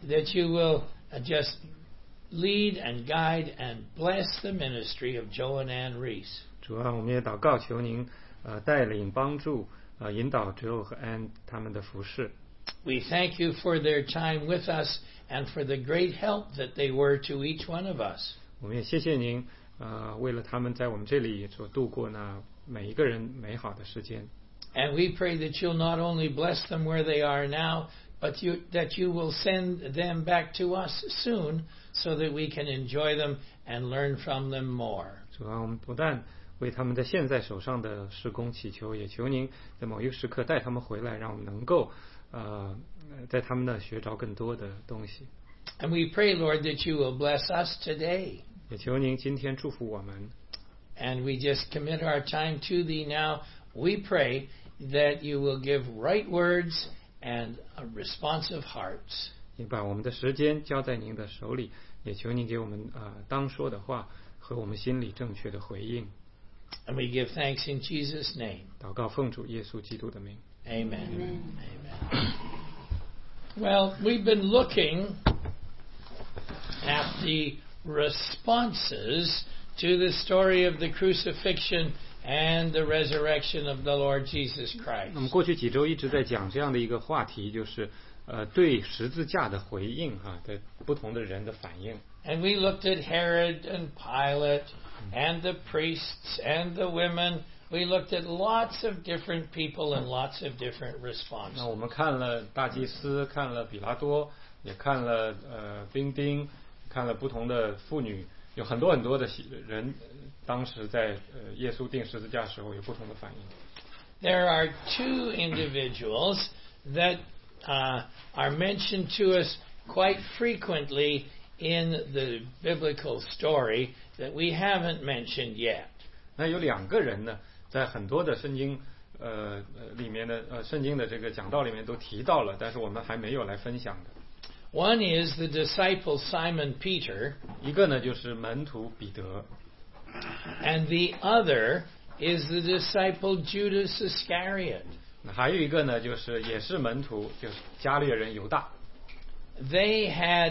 that you will just lead and guide and bless the ministry of Joe and Ann Reese. 主啊，我们也祷告，求您带领、帮助、引导 Joe 和 Ann 他们的服事。 We thank you for their time with us and for the great help that they were to each one of us. 我们也谢谢您，为了他们在我们这里所度过那每一个人美好的时间。 And we pray that you'll not only bless them where they are now, but that you will send them back to us soon so that we can enjoy them and learn from them more. 主啊，我们不但为他们在现在手上的事工祈求，也求您在某一个时刻带他们回来，让我们能够在他们那学着更多的东西。 And we pray, Lord, that you will bless us today. 也求您今天祝福我们。 And we just commit our time to Thee now. We pray that you will give right words and responsive hearts. 也把我们的时间交在您的手里，也求您给我们当说的话和我们心里正确的回应。 And we give thanks in Jesus' name. 祷告奉主耶稣基督的名。 Amen. Amen. Well, we've been looking at the responses to the story of the crucifixion and the resurrection of the Lord Jesus Christ. 那么过去几周一直在讲这样的一个话题，就是对十字架的回应对不同的人的反应。 And we looked at Herod and Pilate and the priests and the women. We looked at lots of different people and lots of different responses. 那我们看了大祭司，看了比拉多，也看了兵丁，看了不同的妇女，有很多很多的人，当时在耶稣钉十字架的时候有不同的反应。 There are two individuals that are mentioned to us quite frequently in the biblical story that we haven't mentioned yet. 那有两个人呢，在很多的圣经里面的圣经的这个讲道里面都提到了，但是我们还没有来分享的。 One is the disciple Simon Peter. 一个呢就是门徒彼得。 And the other is the disciple Judas Iscariot. 还有一个呢，就是也是门徒，就是加略人犹大。 They had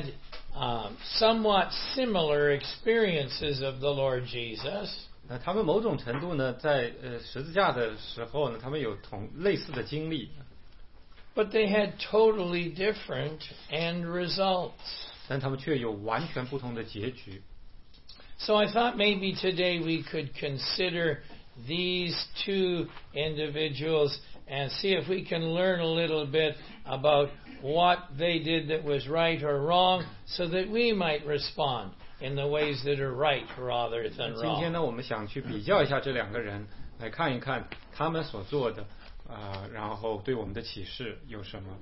somewhat similar experiences of the Lord Jesus. 他们某种程度呢，在十字架的时候呢，他们有类似的经历。 But they had totally different end results. 但他们却有完全不同的结局。 So I thought maybe today we could consider these two individuals and see if we can learn a little bit about what they did that was right or wrong so that we might respond in the ways that are right rather than wrong. 今天呢，我们想去比较一下这两个人，来看一看他们所做的，然后对我们的启示有什么。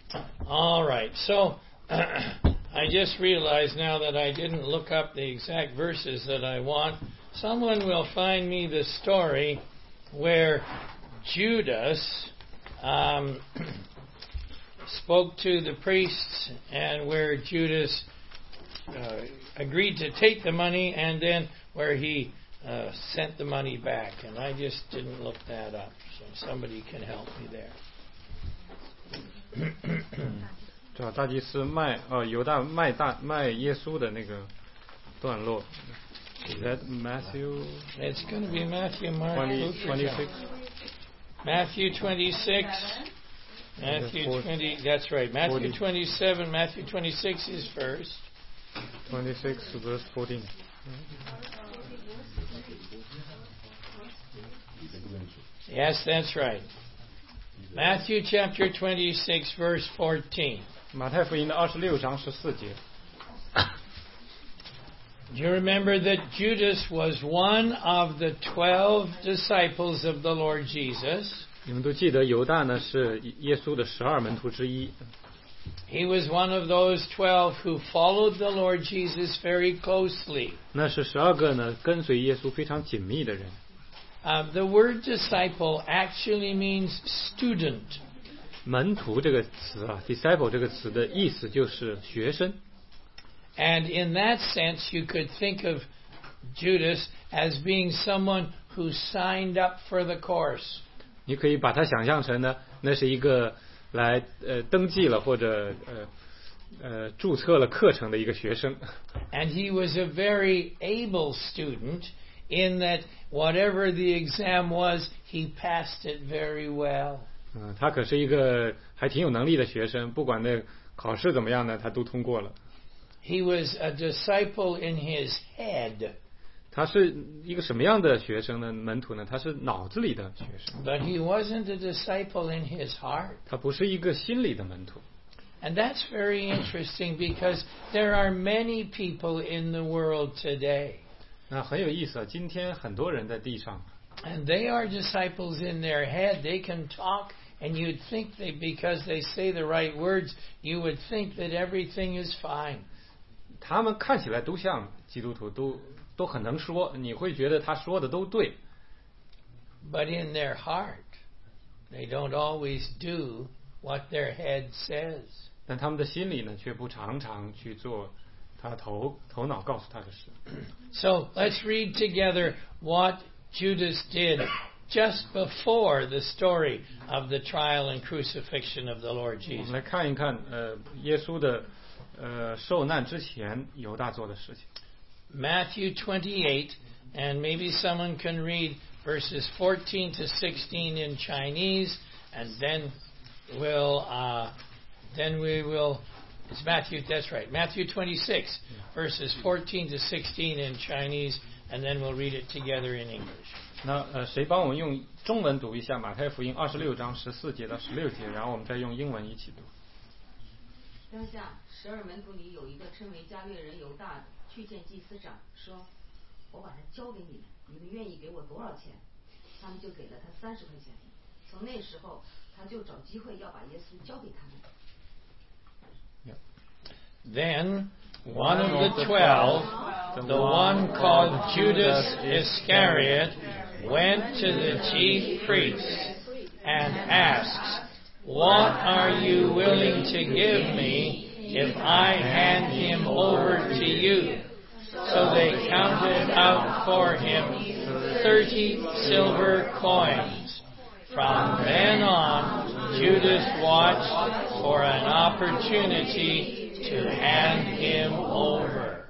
All right, so I just realized now that I didn't look up the exact verses that I want. Someone will find me the story where Judas spoke to the priests and where Judas agreed to take the money and then where he sent the money back. And I just didn't look that up, so somebody can help me there. 找大祭司犹大卖耶稣的那个段落。Is that Matthew? It's going to be Matthew, Mark, 26. Matthew 26. Matthew 20. That's right. Matthew 27. Matthew 26 is first. 26 verse 14. Yes, that's right. Matthew chapter 26 verse 14. 马太福音的26章14节。 Do you remember that Judas was one of the 12 disciples of the Lord Jesus? 你们都记得犹大呢是耶稣的12门徒之一。 He was one of those 12 who followed the Lord Jesus very closely. 那是12个呢跟随耶稣非常紧密的人。 The word disciple actually means student. 门徒这个词disciple 这个词的意思就是学生。 And in that sense, you could think of Judas as being someone who signed up for the course. 你可以把它想象成呢，那是一个来登记了或者注册了课程的一个学生。 And he was a very able student in that whatever the exam was, he passed it very well. 他可是一个还挺有能力的学生，不管那考试怎么样呢，他都通过了。 He was a disciple in his head. 他是一个什么样的学生呢？门徒呢？他是脑子里的学生。 But he wasn't a disciple in his heart. 他不是一个心里的门徒。 And that's very interesting because there are many people in the world today. 那很有意思啊！今天很多人在地上。 And they are disciples in their head. They can talk, and you'd think because they say the right words, you would think that everything is fine. 他们看起来都像基督徒，都很能说，你会觉得他说的都对。 But in their heart, they don't always do what their head says. 但他们的心里呢，却不常常去做他头脑告诉他的事。 So let's read together what Judas did just before the story of the trial and crucifixion of the Lord 我们 Jesus. 来看一看，耶稣的受难之前犹大做的事情。 Matthew 28, and maybe someone can read verses 14 to 16 in Chinese, and then we will. It's Matthew. That's right. Matthew 26, verses 14 to 16 in Chinese, and then we'll read it together in English. 那谁帮我们用中文读一下马太福音26章14节到16节，然后我们再用英文一起读。 当下12门徒里有一个称为加略人犹大的，去见祭司长，说：“我把他交给你们，你们愿意给我多少钱？”他们就给了他30块钱。从那时候，他就找机会要把耶稣交给他们。 Then one of the 12, the one called Judas Iscariot, went to the chief priests and asked, "What are you willing to give me if I hand him over to you?" So they counted out for him 30 silver coins. From then on, Judas watched for an opportunity to hand him over.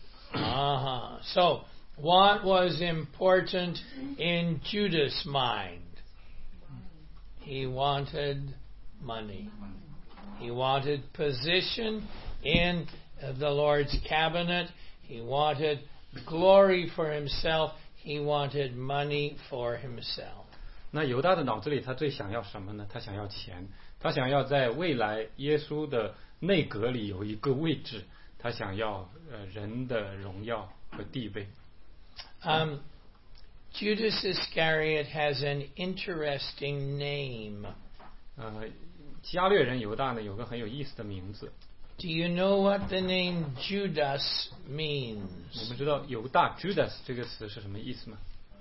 So, what was important in Judas' mind? He wanted money. He wanted position in the Lord's cabinet. He wanted glory for himself. He wanted money for himself. 那犹大的脑子里，他最想要什么呢？他想要钱，他想要在未来耶稣的内阁里有一个位置，他想要人的荣耀和地位。 Judas Iscariot has an interesting name. 加略人犹大呢有个很有意思的名字。 Do you know what the name Judas means? 你们知道犹大 Judas 这个词是什么意思吗？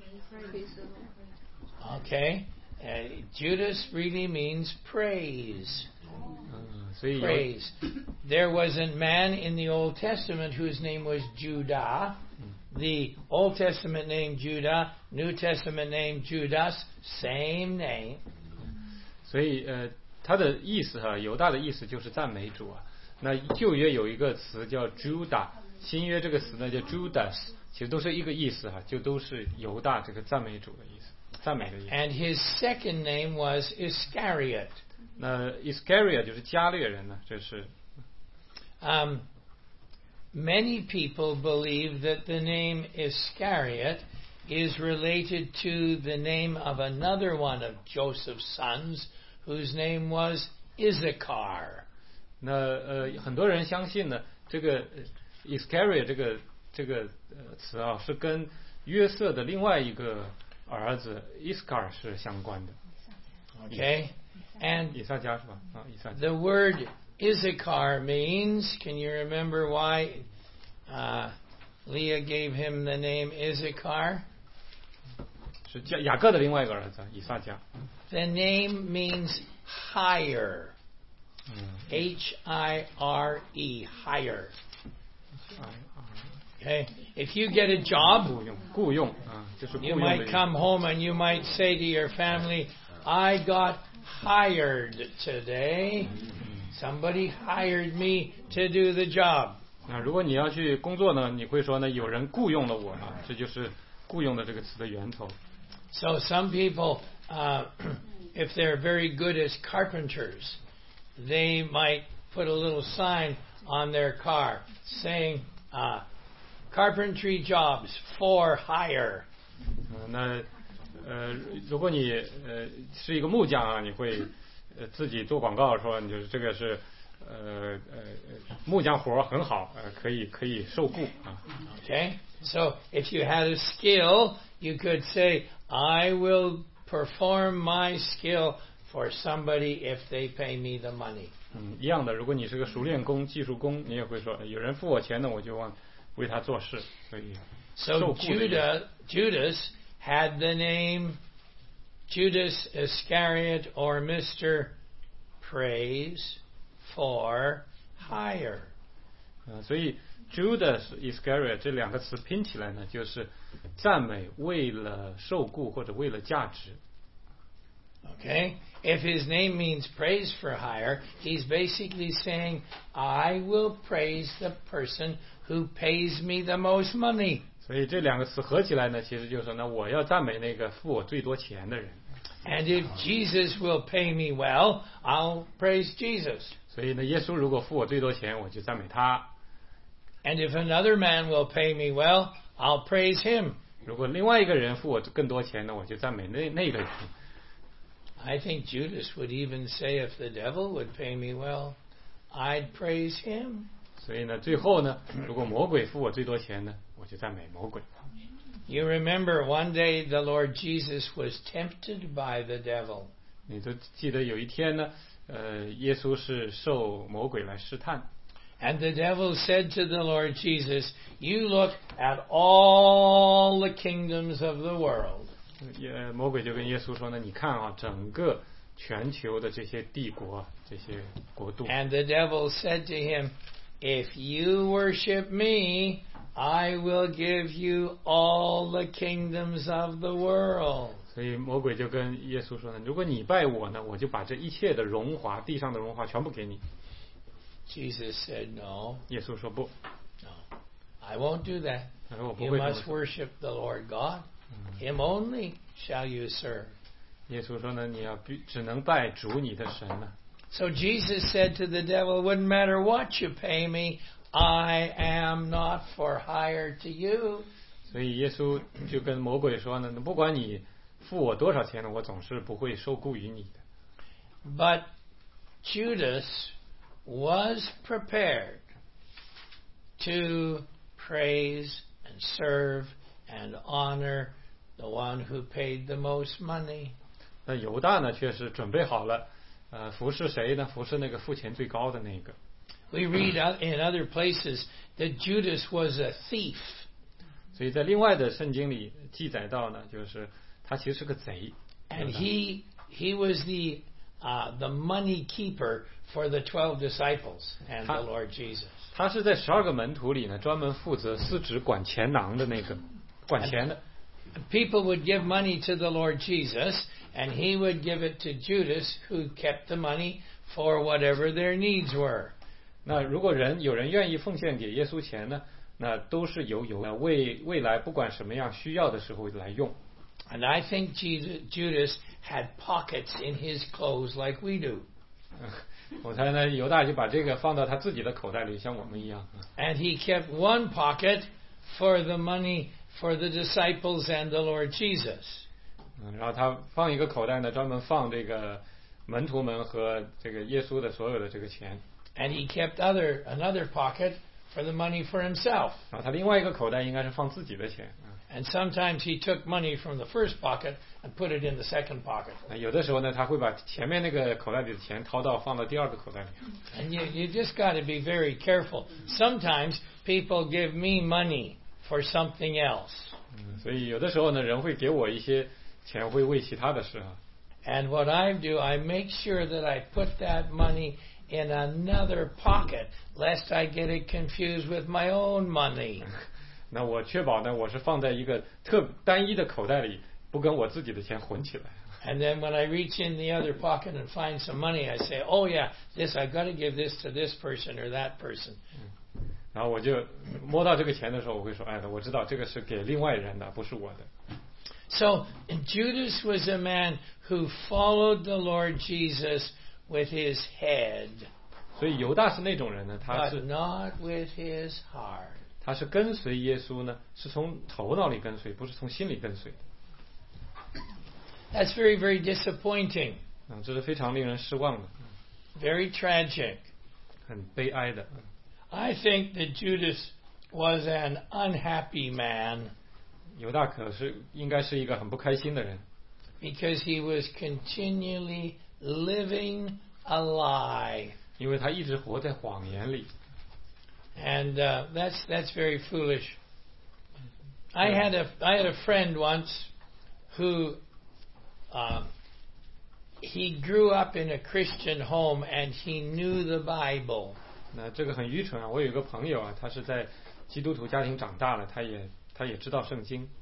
Okay. Judas really means praise. Praise. There was a man in the Old Testament whose name was Judah. The Old Testament name Judah, New Testament name Judas, same name. 所以他的意思犹大的意思就是赞美主啊。那旧约有一个词叫 Judah， 新约这个词呢叫 Judas， 其实都是一个意思就都是犹大这个赞美主的意思，赞美的意思。 And his second name was Iscariot. 那 Iscariot 就是加略人呢，这是。 Many people believe that the name Iscariot is related to the name of another one of Joseph's sons, whose name was Issachar. 那很多人相信呢，这个 Iscariot 这个词是跟约瑟的另外一个儿子 Issachar 是相关的。 Okay, and 以撒家是吧？以撒家。 The word Issachar means, can you remember why Leah gave him the name Issachar? 是雅各的另外一个儿子以撒家。 The name means hire. H-I-R-E, hire. Okay, if you get a job, 雇用就是雇 you 用的 might come home and you might say to your family, "I got hired today." somebody hired me to do the job. 那如果你要去工作呢，你会说呢，有人雇佣了我啊，这就是雇佣的这个词的源头。 So some people, if they're very good as carpenters, they might put a little sign on their car saying, carpentry jobs for hire. 如果你是一个木匠啊，你会自己做广告说，你就是这个是木匠活很好，可以受雇啊。 Okay, so if you had a skill, you could say, I will perform my skill for somebody if they pay me the money. 一样的，如果你是个熟练工、技术工，你也会说，有人付我钱呢，我就为他做事。所以， So Judas had the name Judas Iscariot or Mr. Praise for hire. 所以 Judas Iscariot 这两个词拼起来呢，就是赞美为了受雇或者为了价值。 Okay? If his name means praise for hire, he's basically saying, I will praise the person who pays me the most money. 所以这两个词合起来呢，其实就是说呢，我要赞美那个付我最多钱的人。 And if Jesus will pay me well, I'll praise Jesus. 所以呢，耶稣如果付我最多钱，我就赞美他。 And if another man will pay me well, I'll praise him. 如果另外一个人付我更多钱呢，我就赞美那个人。 I think Judas would even say, if the devil would pay me well, I'd praise him. 所以呢，最后呢，如果魔鬼付我最多钱呢，我就赞美魔鬼。 You remember one day the Lord Jesus was tempted by the devil. 你都记得有一天呢，耶稣是受魔鬼来试探。 And the devil said to the Lord Jesus, you look at all the kingdoms of the world. 魔鬼就跟耶稣说呢，你看啊，整个全球的这些帝国、这些国度。 And the devil said to him, if you worship me, I will give you all the kingdoms of the world. 所以魔鬼就跟耶稣说呢，如果你拜我呢，我就把这一切的荣华，地上的荣华全部给你。 Jesus said, no. 耶稣说不 No, I won't do that. 他说我不 You 会这么 must 做。 worship the Lord God. Him only shall you serve. 耶稣说呢，你要只能拜主你的神了。 So Jesus said to the devil, it wouldn't matter what you pay me, I am not for hire to you. 所以耶稣就跟魔鬼说呢，不管你付我多少钱呢，我总是不会受雇于你的。 But Judas was prepared to praise and serve and honor the one who paid the most money. 那犹大呢，却是准备好了，服侍谁呢？服侍那个付钱最高的那个。 We read in other places that Judas was a thief. 所以在另外的圣经里记载到呢，就是他其实是个贼。 And he was the money keeper for the 12 disciples and the Lord Jesus. 他是在12个门徒里呢，专门负责司职管钱囊的那个，管钱的。 People would give money to the Lord Jesus, and he would give it to Judas, who kept the money for whatever their needs were. 那如果有人愿意奉献给耶稣钱呢，那都是由未来不管什么样需要的时候来用。 And I think Judas had pockets in his clothes like we do. 我猜呢，犹大就把这个放到他自己的口袋里，像我们一样。 And he kept one pocket for the money for the disciples and the Lord Jesus. 然后他放一个口袋呢，专门放这个门徒们和这个耶稣的所有的这个钱。 And he kept another pocket for the money for himself. 然后他另外一个口袋应该是放自己的钱。 And sometimes he took money from the first pocket and put it in the second pocket. 有的时候呢，他会把前面那个口袋里的钱放到第二个口袋里。 And you just got to be very careful. Sometimes people give me money for something else. 所以有的时候呢，人会给我一些钱，会为其他的事啊。 And what I do, I make sure that I put that money in another pocket, lest I get it confused with my own money. 那我确保呢，我是放在一个单一的口袋里，不跟我自己的钱混起来。 And then when I reach in the other pocket and find some money, I say, oh yeah, this, I've got to give this to this person or that person. 然后我就摸到这个钱的时候，我会说，哎，我知道这个是给另外人的，不是我的。 So Judas was a man who followed the Lord Jesus with his head, 所以犹大是那种人呢，他 but 是 not with his heart. 他是跟随耶稣呢，是从头脑里跟随，不是从心里跟随的。 That's very, very disappointing, 这是非常令人失望的， very tragic. 很悲哀的。 I think that Judas was an unhappy man 犹大可是应该是一个很不开心的人， because he was continually living a lie. 因为他一直活在谎言里。 And that's very foolish. I had a friend once who he grew up in a Christian home and he knew the Bible. 那这个很愚蠢啊！我有一个朋友啊，他是在基督徒家庭长大了，他也知道圣经。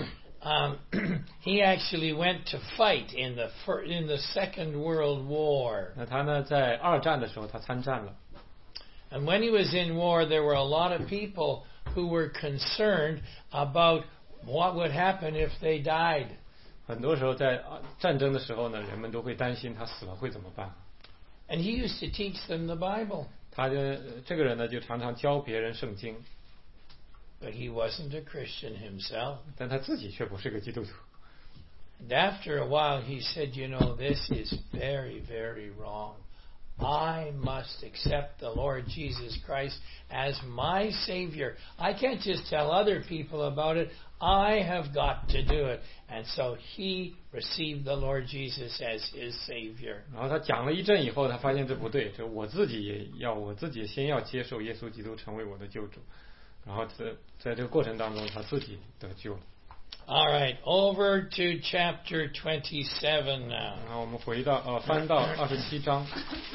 He actually went to fight in the Second World War. 那他呢，在二战的时候他参战了。 And when he was in war, there were a lot of people who were concerned about what would happen if they died. 很多时候在战争的时候呢，人们都会担心他死了会怎么办。 And he used to teach them the Bible. 他这个人呢，就常常教别人圣经， But he wasn't a Christian himself. 但他自己却不是个基督徒。 And after a while, he said, you know, this is very, very wrong. I must accept the Lord Jesus Christ as my Savior. I can't just tell other people about it. I have got to do it. And so he received the Lord Jesus as his Savior. 然后他讲了一阵以后，他发现这不对，就我自己先要接受耶稣基督成为我的救主，然后在这个过程当中，他自己得救了。 All right, over to chapter 27 now. 然后我们翻到27章。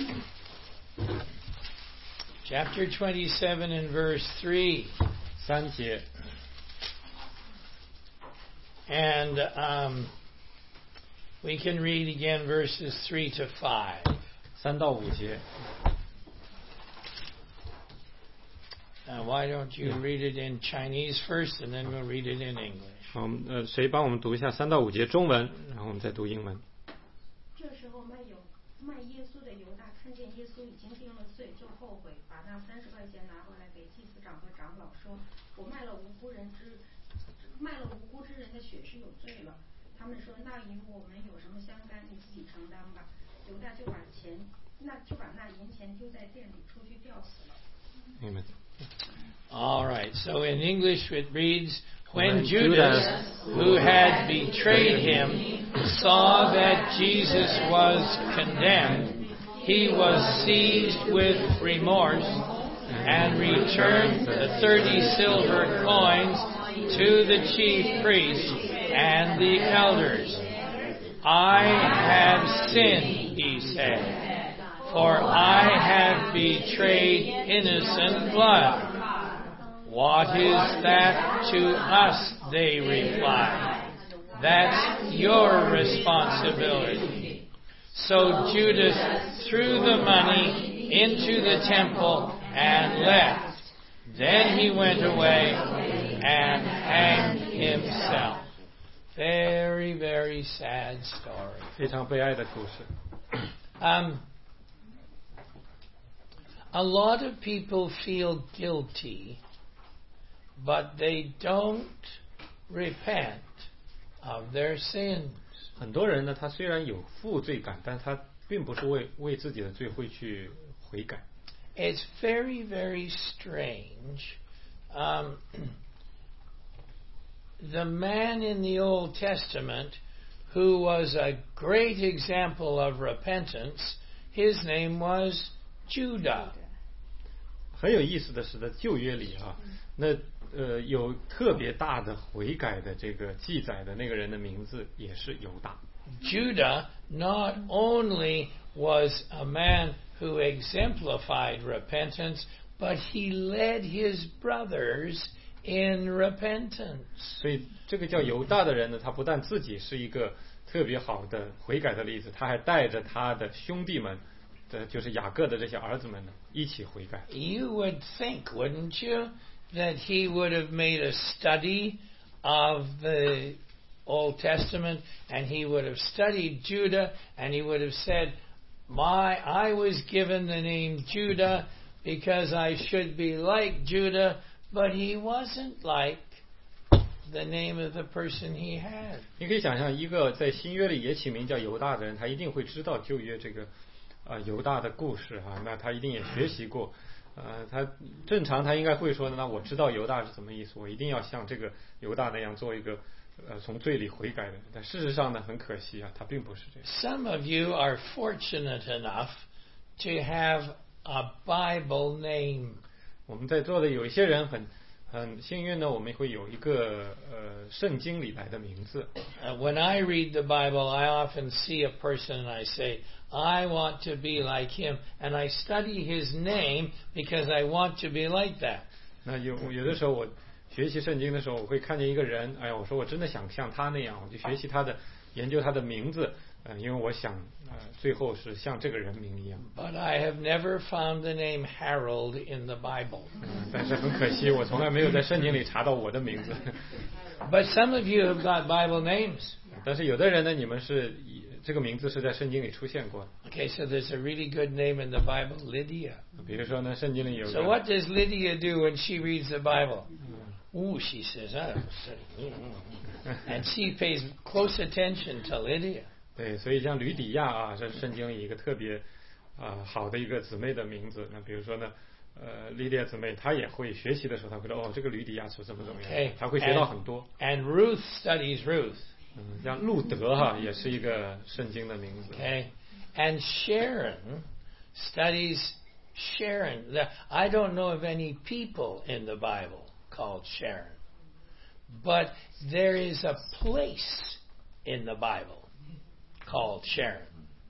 Chapter 27 and verse 3. 3节。 And we can read again verses 3 to 5. 3到5节。 Why don't you read it in Chinese first, and then we'll read it in English. 好，谁帮我们读一下3到5节中文，然后我们再读英文。 这时候卖耶稣的犹大看见耶稣已经定了罪，就后悔，把那30块钱拿回来给祭司长和长老说：“我卖了无辜之人的血是有罪了。”他们说：“那与我们有什么相干？你自己承担吧。”犹大就把那银钱丢在店里，出去吊死了。 Amen. All right, so in English it reads, When Judas, who had betrayed him, saw that Jesus was condemned, he was seized with remorse and returned the 30 silver coins to the chief priests and the elders. I have sinned, he said, for I have betrayed innocent blood. What is that to us, they replied. That's your responsibility. So Judas threw the money into the temple and left. Then he went away and hanged himself. Very, very sad story. 非常悲哀的故事。 A lot of people feel guilty, but they don't repent of their sins. 很多人呢，他虽然有负罪感，但他并不是为自己的罪会去悔改。 It's very, very strange. The man in the Old Testament who was a great example of repentance, his name was Judah. 很有意思的是，在旧约里啊，那有特别大的悔改的这个记载的那个人的名字也是犹大。 Judah not only was a man who exemplified repentance, but he led his brothers in repentance. 所以这个叫犹大的人呢，他不但自己是一个特别好的悔改的例子，他还带着他的兄弟们就是雅各的这些儿子们呢一起悔改。 You would think, wouldn't you, that he would have made a study of the Old Testament, and he would have studied Judah, and he would have said, I was given the name Judah because I should be like Judah, but he wasn't like the name of the person he had. 你可以想象，一个在新约里也起名叫犹大的人，他一定会知道旧约这个犹大的故事啊，那他一定也学习过。他正常他应该会说，那我知道犹大是什么意思，我一定要像这个犹大那样做一个从罪里悔改的人。但事实上呢，很可惜啊，他并不是这样。 Some of you are fortunate enough to have a Bible name. 我们在座的有一些人很幸运呢，我们会有一个圣经里来的名字。 When I read the Bible, I often see a person and I say, I want to be like him, and I study his name because I want to be like that. 那有的时候我学习圣经的时候，我会看见一个人，哎呀，我说我真的想像他那样，我就学习他的，研究他的名字，因为我想最后是像这个人名一样。 But I have never found the name Harold in the Bible. 但是很可惜，我从来没有在圣经里查到我的名字。 But some of you have got Bible names. 但是有的人呢，你们是这个名字是在圣经里出现过的。 Okay, so there's a really good name in the Bible, Lydia. 比如说呢，圣经里有 So 个 what does Lydia do when she reads the Bible? Ooh, she says, and she pays close attention to Lydia. 对，所以像吕底亚啊，这是圣经里一个特别好的一个姊妹的名字。那比如说呢，莉迪亚姊妹她也会学习的时候，她会说这个吕底亚是怎么样， Okay. 她会学到很多。 And Ruth studies Ruth. 像路德哈也是一个圣经的名字。 Okay. And Sharon studies Sharon. I don't know of any people in the Bible called Sharon. But there is a place in the Bible called Sharon.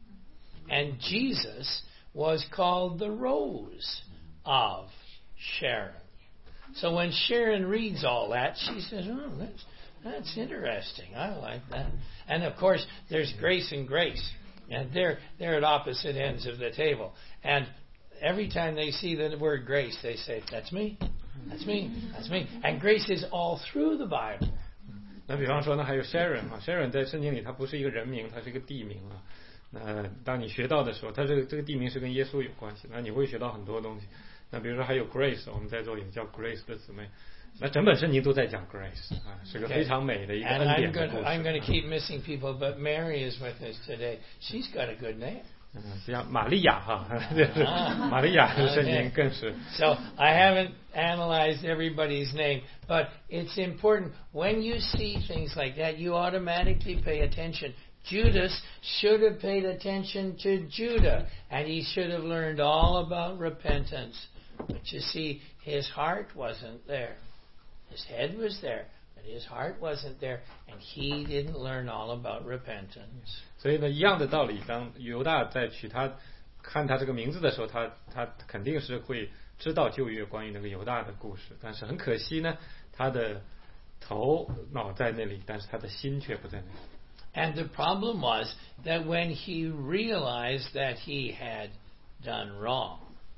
And Jesus was called the Rose of Sharon. So when Sharon reads all that, she says, that's interesting. I like that. And of course, there's Grace and Grace. And they're at opposite ends of the table. And every time they see the word grace, they say, that's me. That's me. That's me. And grace is all through the Bible. 那比方说呢，还有 Sharon 啊 ，Sharon 在圣经里它不是一个人名，它是一个地名啊。那当你学到的时候，它这个地名是跟耶稣有关系，那你会学到很多东西。那比如说还有 Grace， 我们在座有叫 Grace 的姊妹，那整本圣经都在讲 Grace 啊，是个非常美的一个恩典的故事。 I'm going to keep missing people, but Mary is with us today. She's got a good name. 像玛利亚哈，玛利亚的圣经更是。 So I haven't analyzed everybody's name, but it's important when you see things like that, you automatically pay attention. Judas should have paid attention to Judah, and he should have learned all about repentance. But you see, his heart wasn't there. His head was there, but his heart wasn't there, and he didn't learn all about repentance. 所以呢，一样的道理，当犹大在看他这个名字的时候，他肯定是会知道旧约关于那个犹大的故事，但是很可惜呢，他的头脑在那里，但是他的心却不在那里。 And the problem was that when he realized that he had done wrong,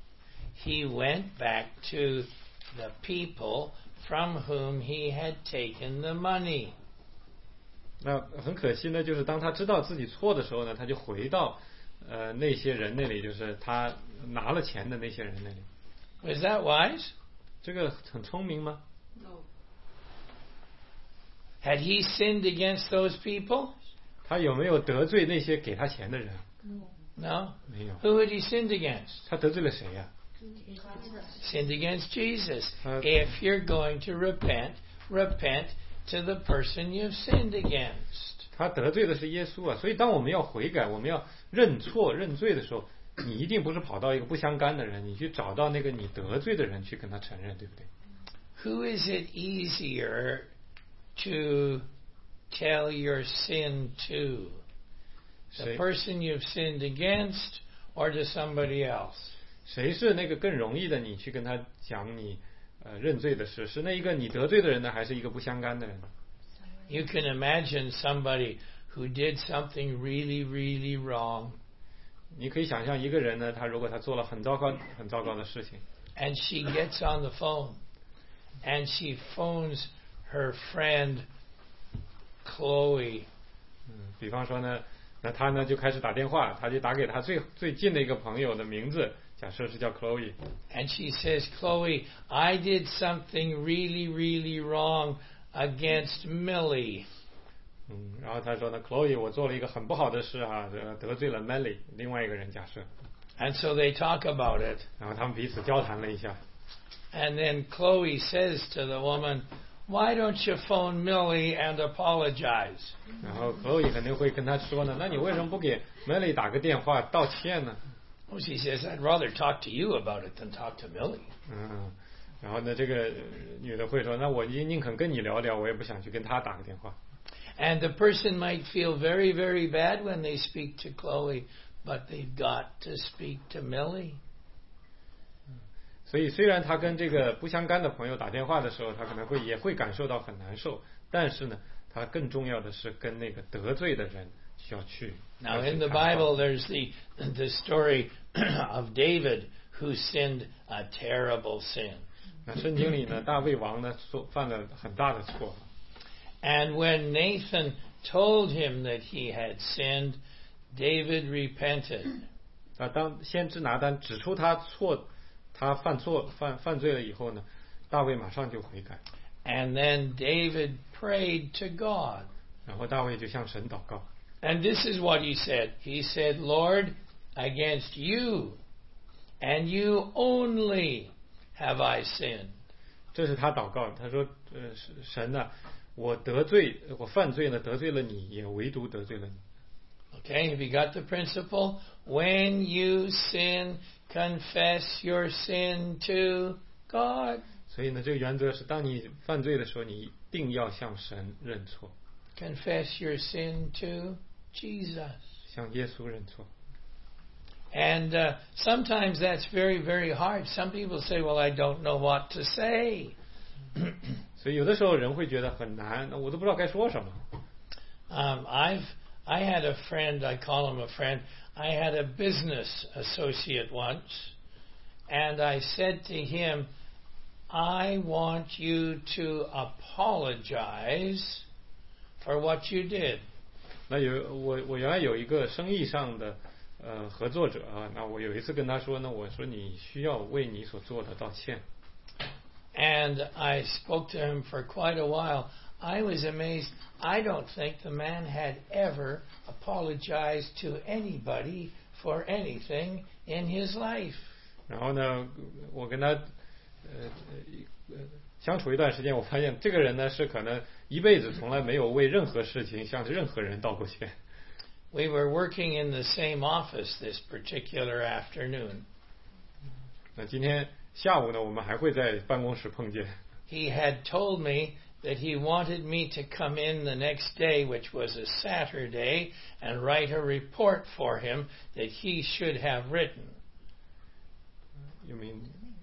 he went back to the people from whom he had taken the money. 那很可惜呢，就是当他知道自己错的时候呢，他就回到那些人那里，就是他拿了钱的那些人那里。 Was that wise? 这个很聪明吗？ No. Had he sinned against those people? 他有没有得罪那些给他钱的人？ No. 没有。 Who had he sinned against? 他得罪了谁呀？ Sinned against Jesus. If you're going to repent, repent to the person you've sinned against. 他得罪的是耶稣啊，所以当我们要悔改，我们要认错认罪的时候，你一定不是跑到一个不相干的人，你去找到那个你得罪的人去跟他承认，对不对？ Who is it easier to tell your sin to? The person you've sinned against or to somebody else? 谁是那个更容易的你去跟他讲你认罪的事？是那一个你得罪的人呢，还是一个不相干的人呢？ You can imagine somebody who did something really, really wrong. 你可以想象一个人呢，他如果他做了很糟糕的事情， And she gets on the phone and she phones her friend Chloe. 比方说呢，那他呢就开始打电话，他就打给他最近的一个朋友的名字，假设是叫 Chloe， And she says, Chloe, I did something really, really wrong against Millie. 然后他说呢 ，Chloe， 我做了一个很不好的事啊，得罪了 Melly， 另外一个人假设， And so they talk about it. 然后他们彼此交谈了一下， And then Chloe says to the woman, why don't you phone Millie and apologize? 然后 Chloe 肯定会跟他说呢，那你为什么不给 Melly 打个电话道歉呢？ Well, she says, I'd rather talk to you about it than talk to Millie. 然后呢，这个女的会说，那我宁肯跟你聊聊，我也不想去跟他打个电话。 And the person might feel very, very bad when they speak to Chloe, but they've got to speak to Millie. 所以虽然他跟这个不相干的朋友打电话的时候，他可能也会感受到很难受，但是呢，他更重要的是跟那个得罪的人需要去。 Now, in the Bible, there's the story of David who sinned a terrible sin. 那圣经里呢，大卫王呢犯了很大的错。 And when Nathan told him that he had sinned, David repented. 当先知拿单指出他犯罪了以后呢，大卫马上就悔改。 And then David prayed to God. 然后大卫就向神祷告。 And this is what he said. He said, Lord, against you and you only have I sinned. 这是他祷告，他说：神呐，我犯罪呢，得罪了你，也唯独得罪了你。 Okay, have you got the principle? When you sin, confess your sin to God. 所以呢，这个原则是，当你犯罪的时候，你一定要向神认错， Confess your sin to Jesus. 向耶稣认错。 And sometimes that's very, very hard. Some people say, well, I don't know what to say. 所以有的时候人会觉得很难，我都不知道该说什么。 I had a friend, I call him a friend, I had a business associate once, and I said to him, I want you to apologize for what you did. 那我原来有一个生意上的合作者啊，那我有一次跟他说呢，我说你需要为你所做的道歉。 And I spoke to him for quite a while. I was amazed. I don't think the man had ever apologized to anybody for anything in his life. 然后呢，我跟他相处一段时间，我发现这个人呢是可能一辈子从来没有为任何事情向任何人道过歉。 We were working in the same office this particular afternoon. 那今天下午呢，我们还会在办公室碰见。 He had told me that he wanted me to come in the next day, which was a Saturday, and write a report for him that he should have written. You mean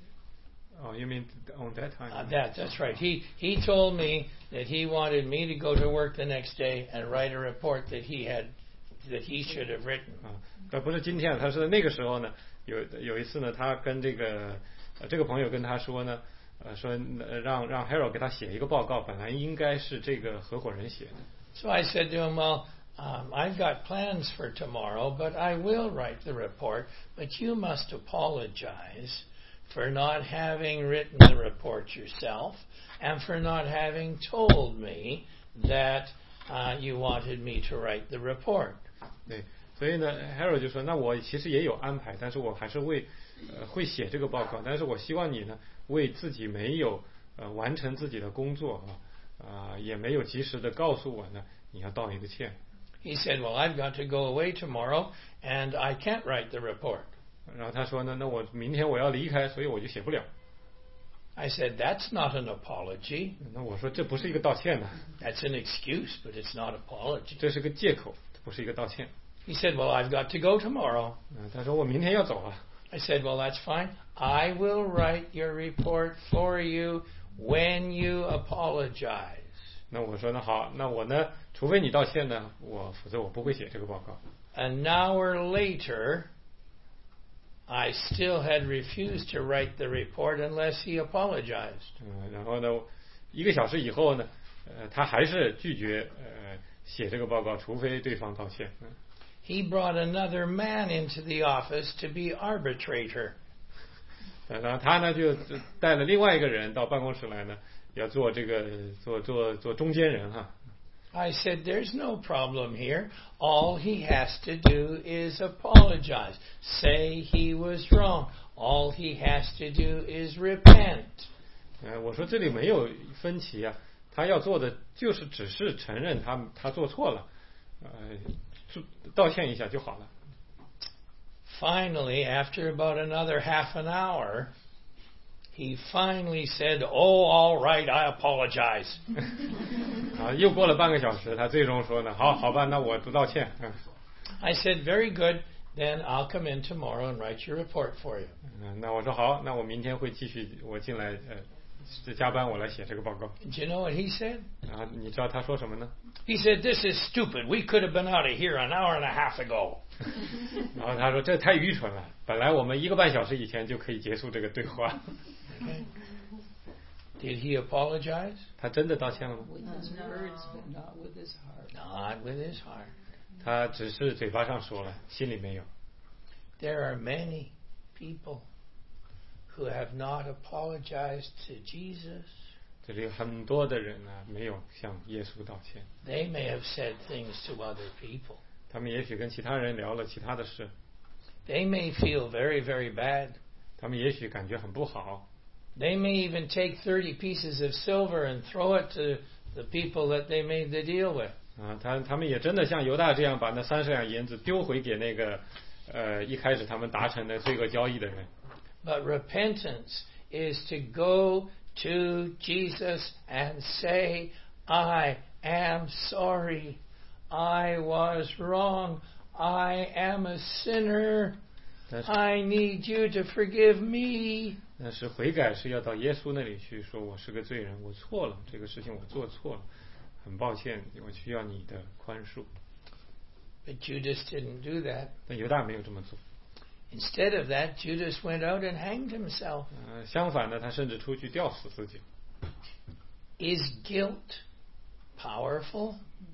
on that time? That's right. He told me that he wanted me to go to work the next day and write a report that he should have written. 但不是今天，他是那个时候呢，有一次呢，他跟这个朋友跟他说呢，说让 Harold 给他写一个报告，本来应该是这个合伙人写的。 So I said to him, well, I've got plans for tomorrow, but I will write the report, but you must apologize for not having written the report yourself and for not having told me that you wanted me to write the report. 对，所以呢 ，Harold 就说，那我其实也有安排，但是我还是会写这个报告，但是我希望你呢，为自己没有完成自己的工作也没有及时的告诉我呢，你要道一个歉。 He said, well, I've got to go away tomorrow and I can't write the report. 然后他说呢，那我明天我要离开，所以我就写不了。 I said, that's not an apology. 那我说这不是一个道歉呢， That's an excuse, but it's not apology. 这是个借口，不是一个道歉。 He said, well, I've got to go tomorrow. 他说我明天要走了。 I said, well, that's fine. I will write your report for you when you apologize. 那我说那好，那我呢，除非你道歉呢，否则我不会写这个报告。 An hour later, I still had refused to write the report unless he apologized. 然后呢，1个小时以后呢，他还是拒绝写这个报告，除非对方道歉。 He brought another man into the office to be arbitrator. 然后他呢就带了另外一个人到办公室来呢，要做这个做中间人哈。 I said, there's no problem here. All he has to do is apologize. Say he was wrong. All he has to do is repent. 我说这里没有分歧啊，他要做的就是只是承认他做错了，道歉一下就好了。 Finally, after about another half an hour, he finally said, "Oh, all right, I apologize." 又过了半个小时，他最终说呢，好吧，那我不道歉。 I said, "Very good. Then I'll come in tomorrow and write your report for you." 那我说好，那我明天会继续，我进来加班，我来写这个报告。 Do you know what he said? 你知道他说什么呢？ He said, "This is stupid. We could have been out of here an hour and a half ago." 然后他说这太愚蠢了，本来我们1个半小时以前就可以结束这个对话。 Did he apologize? 他真的道歉了吗？ With his words, but not with his heart. Not with his heart. 他只是嘴巴上说了，心里没有。 There are many people who have not apologized to Jesus. 这里有很多的人呢，没有向耶稣道歉。 They may have said things to other people. 他们也许跟其他人聊了其他的事。 They may feel very, very bad. 他们也许感觉很不好。 They may even take 30 pieces of silver and throw it to the people that they made the deal with. 他们也真的像犹大这样把那30两银子丢回给那个一开始他们达成的罪恶交易的人。 But repentance is to go to Jesus and say, "I am sorry. I was wrong. I am a sinner. I need you to forgive me." 但是悔改是要到耶稣那里去说，我是个罪人，我错了，这个事情我做错了，很抱歉，我需要你的宽恕。 But Judas didn't do that. 但犹大没有这么做。 Instead of that, Judas went out and hanged himself. 相反呢，他甚至出去吊死自己。 Is guilt powerful?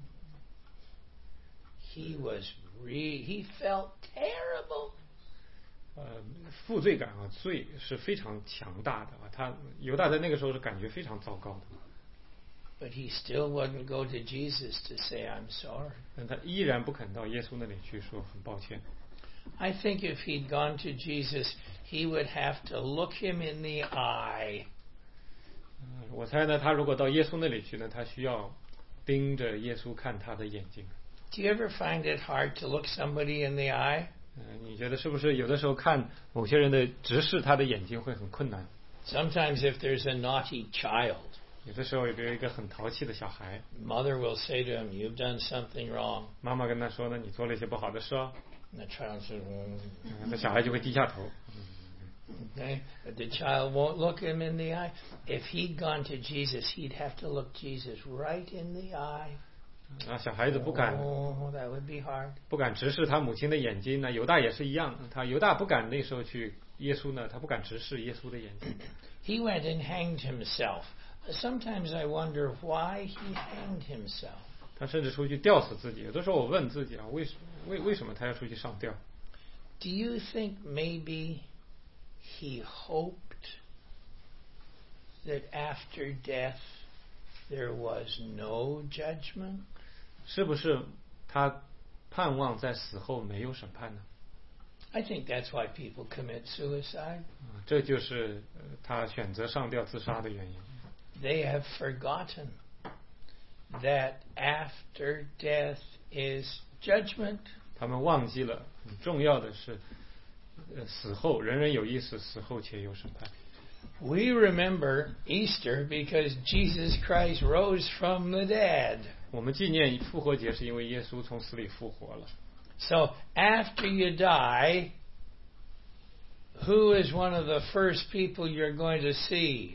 He felt terrible. 负罪感罪是非常强大的犹大在那个时候是感觉非常糟糕的。 But he still wouldn't go to Jesus to say, "I'm sorry." 但他依然不肯到耶稣那里去说很抱歉。 I think if he'd gone to Jesus, he would have to look him in the eye. 我猜呢，他如果到耶稣那里去呢，他需要盯着耶稣看他的眼睛。 Do you ever find it hard to look somebody in the eye? 你觉得是不是有的时候看某些人的直视他的眼睛会很困难？ Sometimes if there's a naughty child, 有的时候有一个很淘气的小孩， mother will say to him, "You've done something wrong." 妈妈跟他说呢，你做了一些不好的事哦。 And the child says, 那小孩就会低下头。 Okay? But the child won't look him in the eye. If he'd gone to Jesus, he'd have to look Jesus right in the eye. 小孩子不敢 Oh, that would be hard. 不敢直视他母亲的眼睛呢。犹大也是一样，犹大不敢那时候去耶稣呢，他不敢直视耶稣的眼睛。 He went and hanged himself. Sometimes I wonder why he hanged himself. 他甚至出去吊死自己。有的时候我问自己为什么他要出去上吊？ Do you think maybe he hoped that after death there was no judgment? 是不是他盼望在死后没有审判呢？ I think that's why people commit suicide. 这就是他选择上吊自杀的原因。 They have forgotten that after death is judgment. 他们忘记了很重要的是，死后人人有一死，死后且有审判。 We remember Easter because Jesus Christ rose from the dead. 我们纪念复活节是因为耶稣从死里复活了。 So after you die, who is one of the first people you're going to see?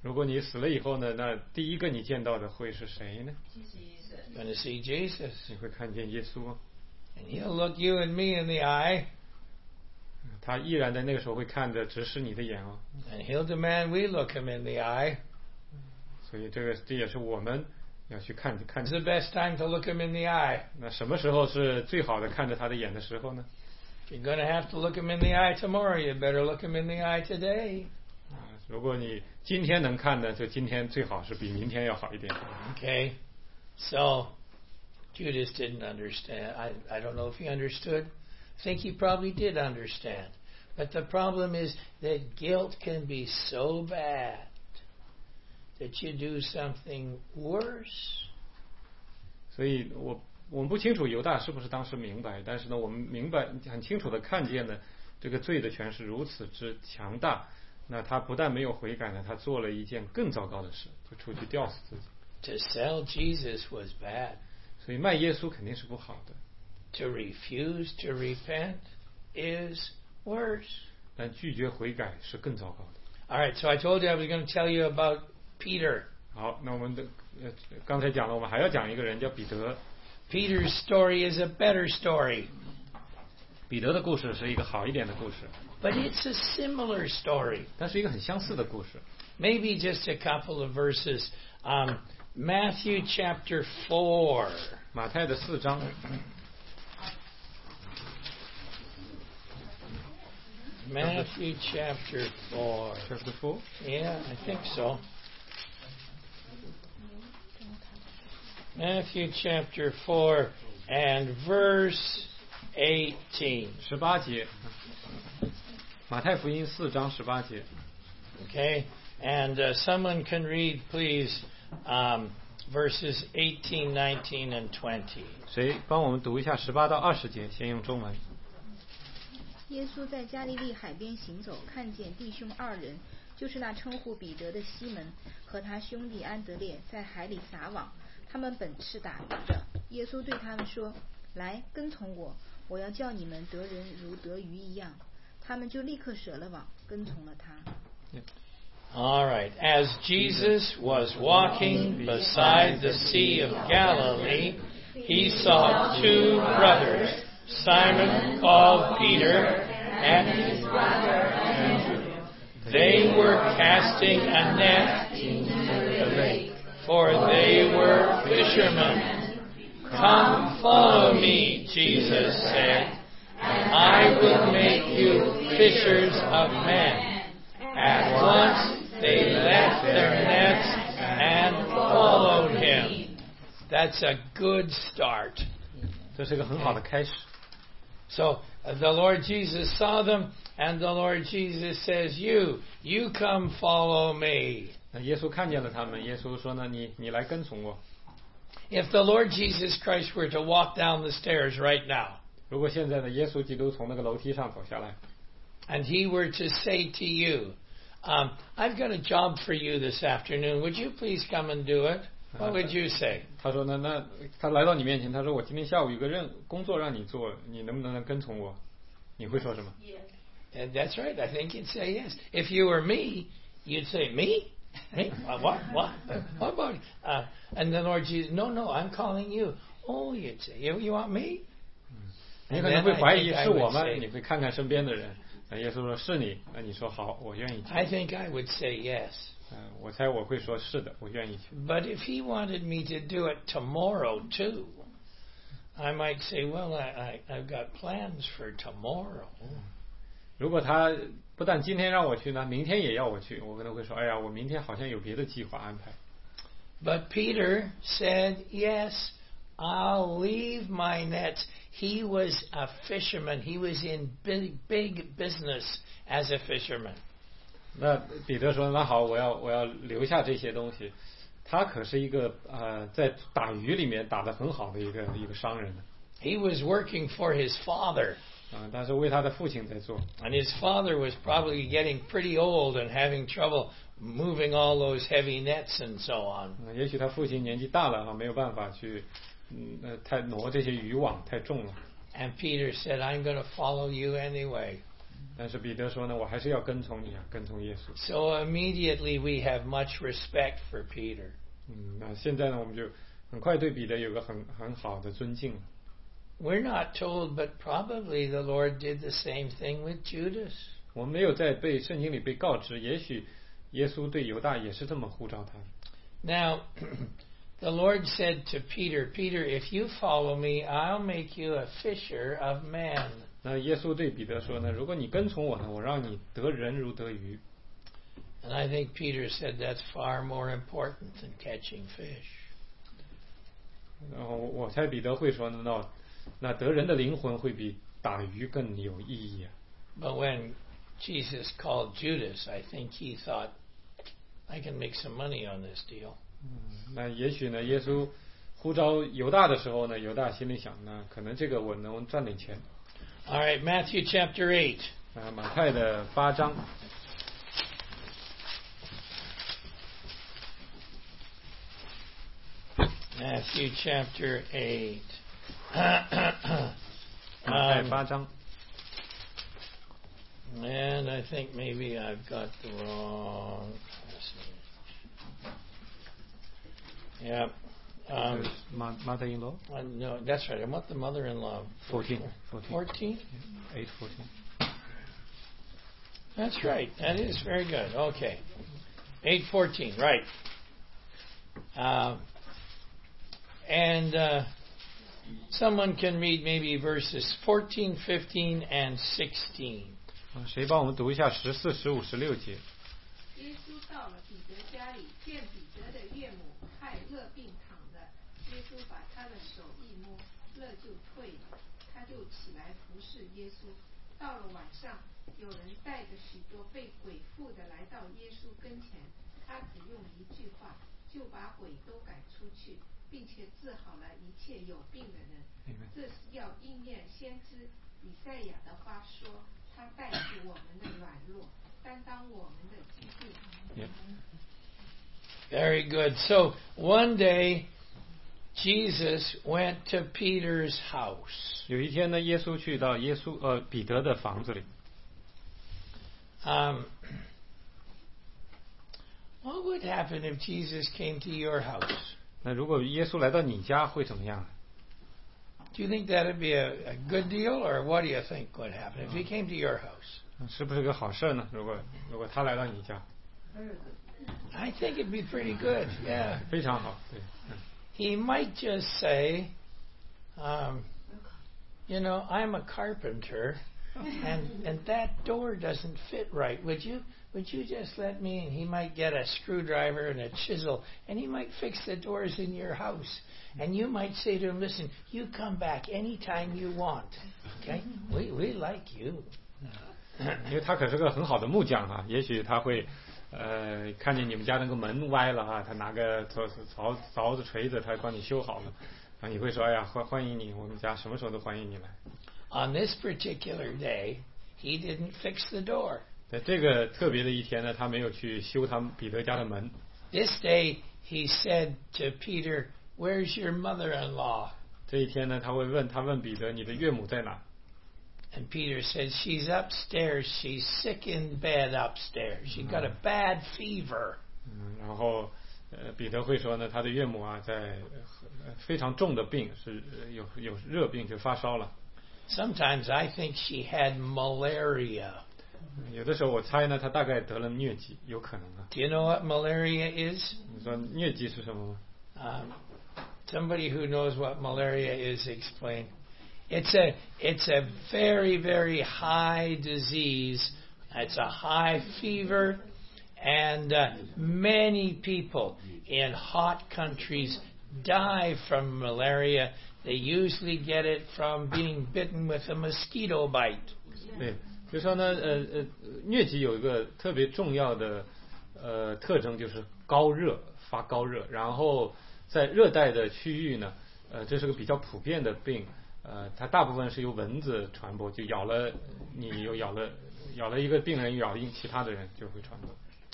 如果你死了以后呢，那第一个你见到的会是谁呢？ You're going to see Jesus. 你会看见耶稣啊， And he'll look you and me in the eye. 他依然在那个时候会看着直视你的眼哦。 And he'll demand we look him in the eye. 所以这也是我们要去看 It's the best time to look him in the eye. 那什么时候是最好的看着他的眼的时候呢？ If you're going to have to look him in the eye tomorrow, you better look him in the eye today. 如果你今天能看的，就今天最好是比明天要好一点。 Okay? So, Judas didn't understand. I don't know if he understood. I think he probably did understand. But the problem is that guilt can be so bad that you do something worse. 所以我们不清楚犹大是不是当时明白，但是呢，我们明白很清楚的看见呢，这个罪的权势如此之强大。那他不但没有悔改呢，他做了一件更糟糕的事，就出去吊死自己。 To sell Jesus was bad. 所以卖耶稣肯定是不好的。 To refuse to repent is worse. 但拒绝悔改是更糟糕的。 All right, so I told you I was going to tell you about Peter. 好，那我们刚才讲了，我们还要讲一个人叫彼得。 Peter's story is a better story. 彼得的故事是一个好一点的故事， But it's a similar story. 但是一个很相似的故事。 Maybe just a couple of verses. Matthew chapter 4. 马太的4章。 Matthew chapter 4. Chapter 4. Yeah, I think so. Matthew chapter 4 and verse 18. 18节。马太福音4章18节。 Okay, and someone can read, please, verses 18, 19, and 20. 谁帮我们读一下18到20节？先用中文。 耶稣在加利利海边行走，看见弟兄2人，就是那称呼彼得的西门和他兄弟安德烈，在海里撒网。他们本是打鱼的。耶稣对他们说：“来，跟从我，我要叫你们得人如得鱼一样。”他们就立刻舍了网，跟从了他。 All right. As Jesus was walking beside the Sea of Galilee, he saw 2 brothers, Simon called Peter and his brother Andrew. They were casting a net into the lake, for they were fishermen. Come, follow me, Jesus said, and I will make you fishers of men. At once they left their nets and followed him. That's a good start. 这是一个很好的开始。 So the Lord Jesus saw them, and the Lord Jesus says, You come follow me. 那耶稣看见了他们，耶稣说呢，你来跟从我。 If the Lord Jesus Christ were to walk down the stairs right now, 如果现在呢，耶稣基督从那个楼梯上走下来， and he were to say to you, I've got a job for you this afternoon. Would you please come and do it? What would you say? 他说呢，那他来到你面前，他说我今天下午有个工作让你做，你能不能跟从我？你会说什么？ And that's right. I think you'd say yes. If you were me, you'd say, Me? Me? What? What about? And the Lord Jesus, no, I'm calling you. Oh, you'd say, you want me? 你可能会怀疑是我吗？你会看看身边的人。耶稣说是你，那你说好，我愿意去。 I think I would say yes. 我猜我会说是的，我愿意去。 But if he wanted me to do it tomorrow too, I might say, well, I've got plans for tomorrow. 如果他不但今天让我去呢，明天也要我去，我可能会说，哎呀，我明天好像有别的计划安排。 But Peter said, yes, I'll leave my nets. He was a fisherman. He was in big business as a fisherman. 那彼得说，那好，我要留下这些东西。他可是一个在打鱼里面打得很好的一个商人。 He was working for his father. 但是为他的父亲在做。 And his father was probably getting pretty old and having trouble moving all those heavy nets and so on. 也许他父亲年纪大了没有办法去挪这些渔网太重了。 And Peter said, I'm going to follow you anyway. 但是彼得说呢，我还是要跟从你啊，跟从耶稣。 So immediately we have much respect for Peter. 那现在呢，我们就很快对彼得有个很好的尊敬。 We're not told, but probably the Lord did the same thing with Judas. 我们没有在圣经里被告知，也许耶稣对犹大也是这么呼召他。 Now, the Lord said to Peter, Peter, if you follow me, I'll make you a fisher of men. 那耶稣对彼得说呢，如果你跟从我呢，我让你得人如得鱼。 And I think Peter said that's far more important than catching fish. 然后我猜彼得会说呢，那得人的灵魂会比打鱼更有意义啊。 But when Jesus called Judas, I think he thought, I can make some money on this deal. 那也许呢，耶稣呼召犹大的时候呢，犹大心里想呢，可能这个我能赚点钱。 All right, Matthew chapter 8. 马太的8章。 Matthew chapter 8. 马太8章。 And I think maybe I've got the wrong passage. Yeah. Mother-in-law. No, that's right. I want the mother-in-law. 14. 14? 8:14. That's right. That is very good. Okay. 8:14. Right. And someone can read maybe verses 14, 15, and 16. 谁帮我们读一下14、15、16节？ 耶稣到了彼得家里，见彼得的岳母害热病躺着，耶稣把他的手一摸，热就退了，他就起来服侍耶稣。到了晚上，有人带着许多被鬼附的来到耶稣跟前，他只用一句话就把鬼都赶出去，并且治好了一切有病的人。这是要应验先知以赛亚的话说，他带着我们的软弱，担当我们的疾病。 Very good. So one day, Jesus went to Peter's house. 有一天呢，耶稣去到彼得的房子里。 What would happen if Jesus came to your house? 那如果耶稣来到你家会怎么样？ Do you think that would be a good deal, or what do you think would happen if he came to your house? 是不是个好事呢？如果他来到你家， I think it'd be pretty good. Yeah. 非常好，对。 He might just say, you know, I'm a carpenter, and that door doesn't fit right. Would you just let me? And he might get a screwdriver and a chisel, and he might fix the doors in your house. And you might say to him, listen, you come back anytime you want. Okay? We like you. 因为他可是个很好的木匠啊，也许他会看见你们家那个门歪了啊，他拿个凿子锤子，他帮你修好了，啊，你会说哎呀欢迎你，我们家什么时候都欢迎你来。 On this particular day, he didn't fix the door. 在这个特别的一天呢，他没有去修彼得家的门。 This day, he said to Peter, where's your mother-in-law? 这一天呢，他问彼得，你的岳母在哪？ And Peter said, she's upstairs. She's sick in bed upstairs. She got a bad fever. 然后彼得会说呢，他的岳母啊，在非常重的病，是有热病，就发烧了。 Sometimes I think she had malaria. 有的时候我猜呢，他大概得了疟疾，有可能啊。 Do you know what malaria is? 你说疟疾是什么吗？ Somebody who knows what malaria is, explain. It's a very, very high disease. It's a high fever, and many people in hot countries die from malaria. They usually get it from being bitten with a mosquito bite. 对，就说呢，疟疾有一个特别重要的特征，就是高热，发高热。然后在热带的区域呢，这是个比较普遍的病。它大部分是由蚊子传播，就咬了一个病人，咬其他的人就会传播。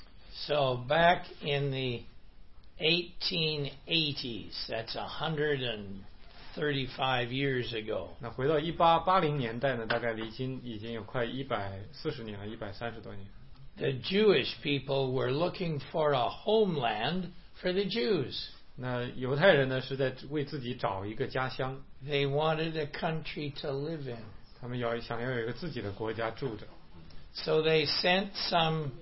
So back in the 1880s, that's 35 years ago. 那回到1880年代呢，大概离今已经有快140年了，130多年。 The Jewish people were looking for a homeland for the Jews. 那犹太人呢是在为自己找一个家乡， They wanted a country to live in. 他们想要有一个自己的国家住着， So they sent some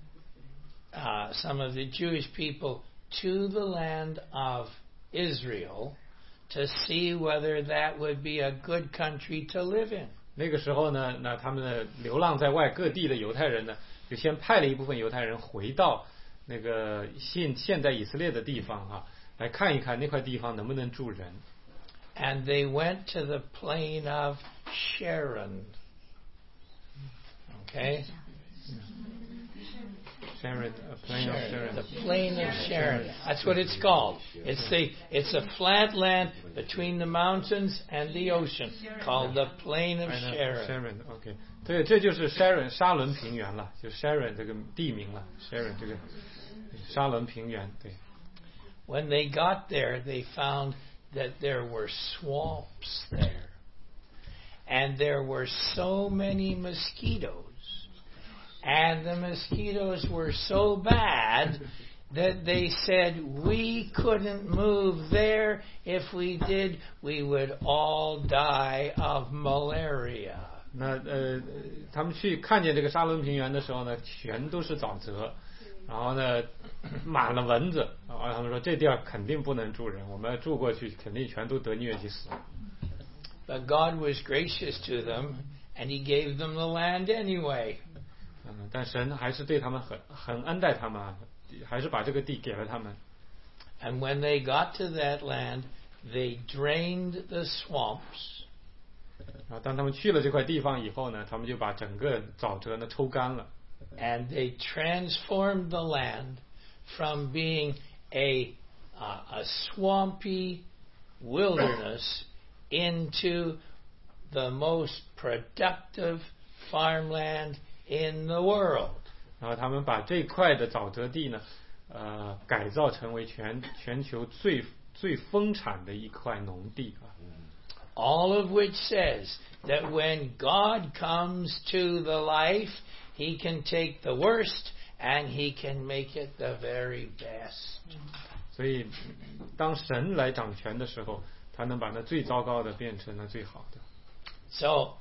of the Jewish people to the land of Israel to see whether that would be a good country to live in. 那个时候呢，那他们的流浪在外各地的犹太人呢，就先派了一部分犹太人回到那个现在以色列的地方啊，来看一看那块地方能不能住人。 And they went to the plain of Sharon. Okay? Sharon, a plain of Sharon. The plain of Sharon. That's what it's called. It's a flat land between the mountains and the ocean, called the plain of Sharon. Sharon, OK， 对，这就是 Sharon 沙伦平原了，就 Sharon 这个地名了 ，Sharon 这个沙伦平原，对。 When they got there, they found that there were swamps there, and there were so many mosquitoes. And the mosquitoes were so bad that they said, we couldn't move there. If we did, we would all die of malaria. 那他们去看见这个沙伦平原的时候呢，全都是沼泽，然后呢满了蚊子，然后他们说这地儿肯定不能住人，我们住过去肯定全都得疟疾死。 But God was gracious to them, and He gave them the land anyway. 但神还是对他们很恩待他们，还是把这个地给了他们。 And when they got to that land, they drained the swamps. 然后当他们去了这块地方以后呢，他们就把整个沼泽呢抽干了。 And they transformed the land from being a swampy wilderness into the most productive farmland in the world. 然后他们把这块的沼泽地呢，改造成为全球最丰产的一块农地啊。 All of which says that when God comes to the life, He can take the worst and He can make it the very best. 所以，当神来掌权的时候，他能把那最糟糕的变成了最好的。 So,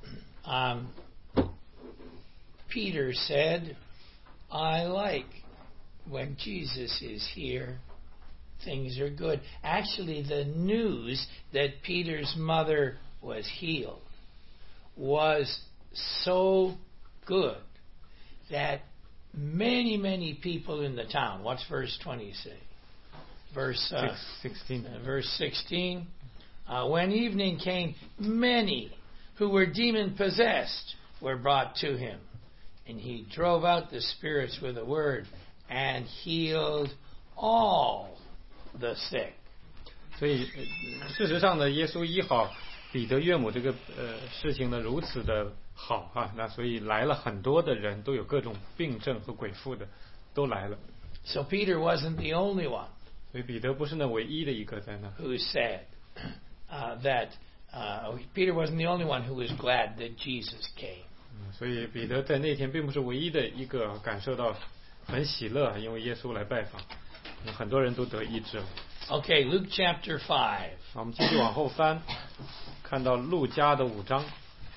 Peter said, I like when Jesus is here, things are good. Actually, the news that Peter's mother was healed was so good that many people in the town, what's verse 20 say? Verse 16. Verse 16. When evening came, many who were demon-possessed were brought to him. And he drove out the spirits with a word and healed all the sick. 所以，事实上呢，耶稣医好彼得岳母这个事情呢，如此的好啊，那所以来了很多的人，都有各种病症和鬼附的，都来了。 So Peter wasn't the only one. 所以彼得不是那唯一的一个在那。 Who said that Peter wasn't the only one who was glad that Jesus came. 所以彼得在那天并不是唯一的一个感受到很喜乐，因为耶稣来拜访，很多人都得医治了。 Okay, Luke chapter 5. 好，我们继续往后翻，看到路加的5章。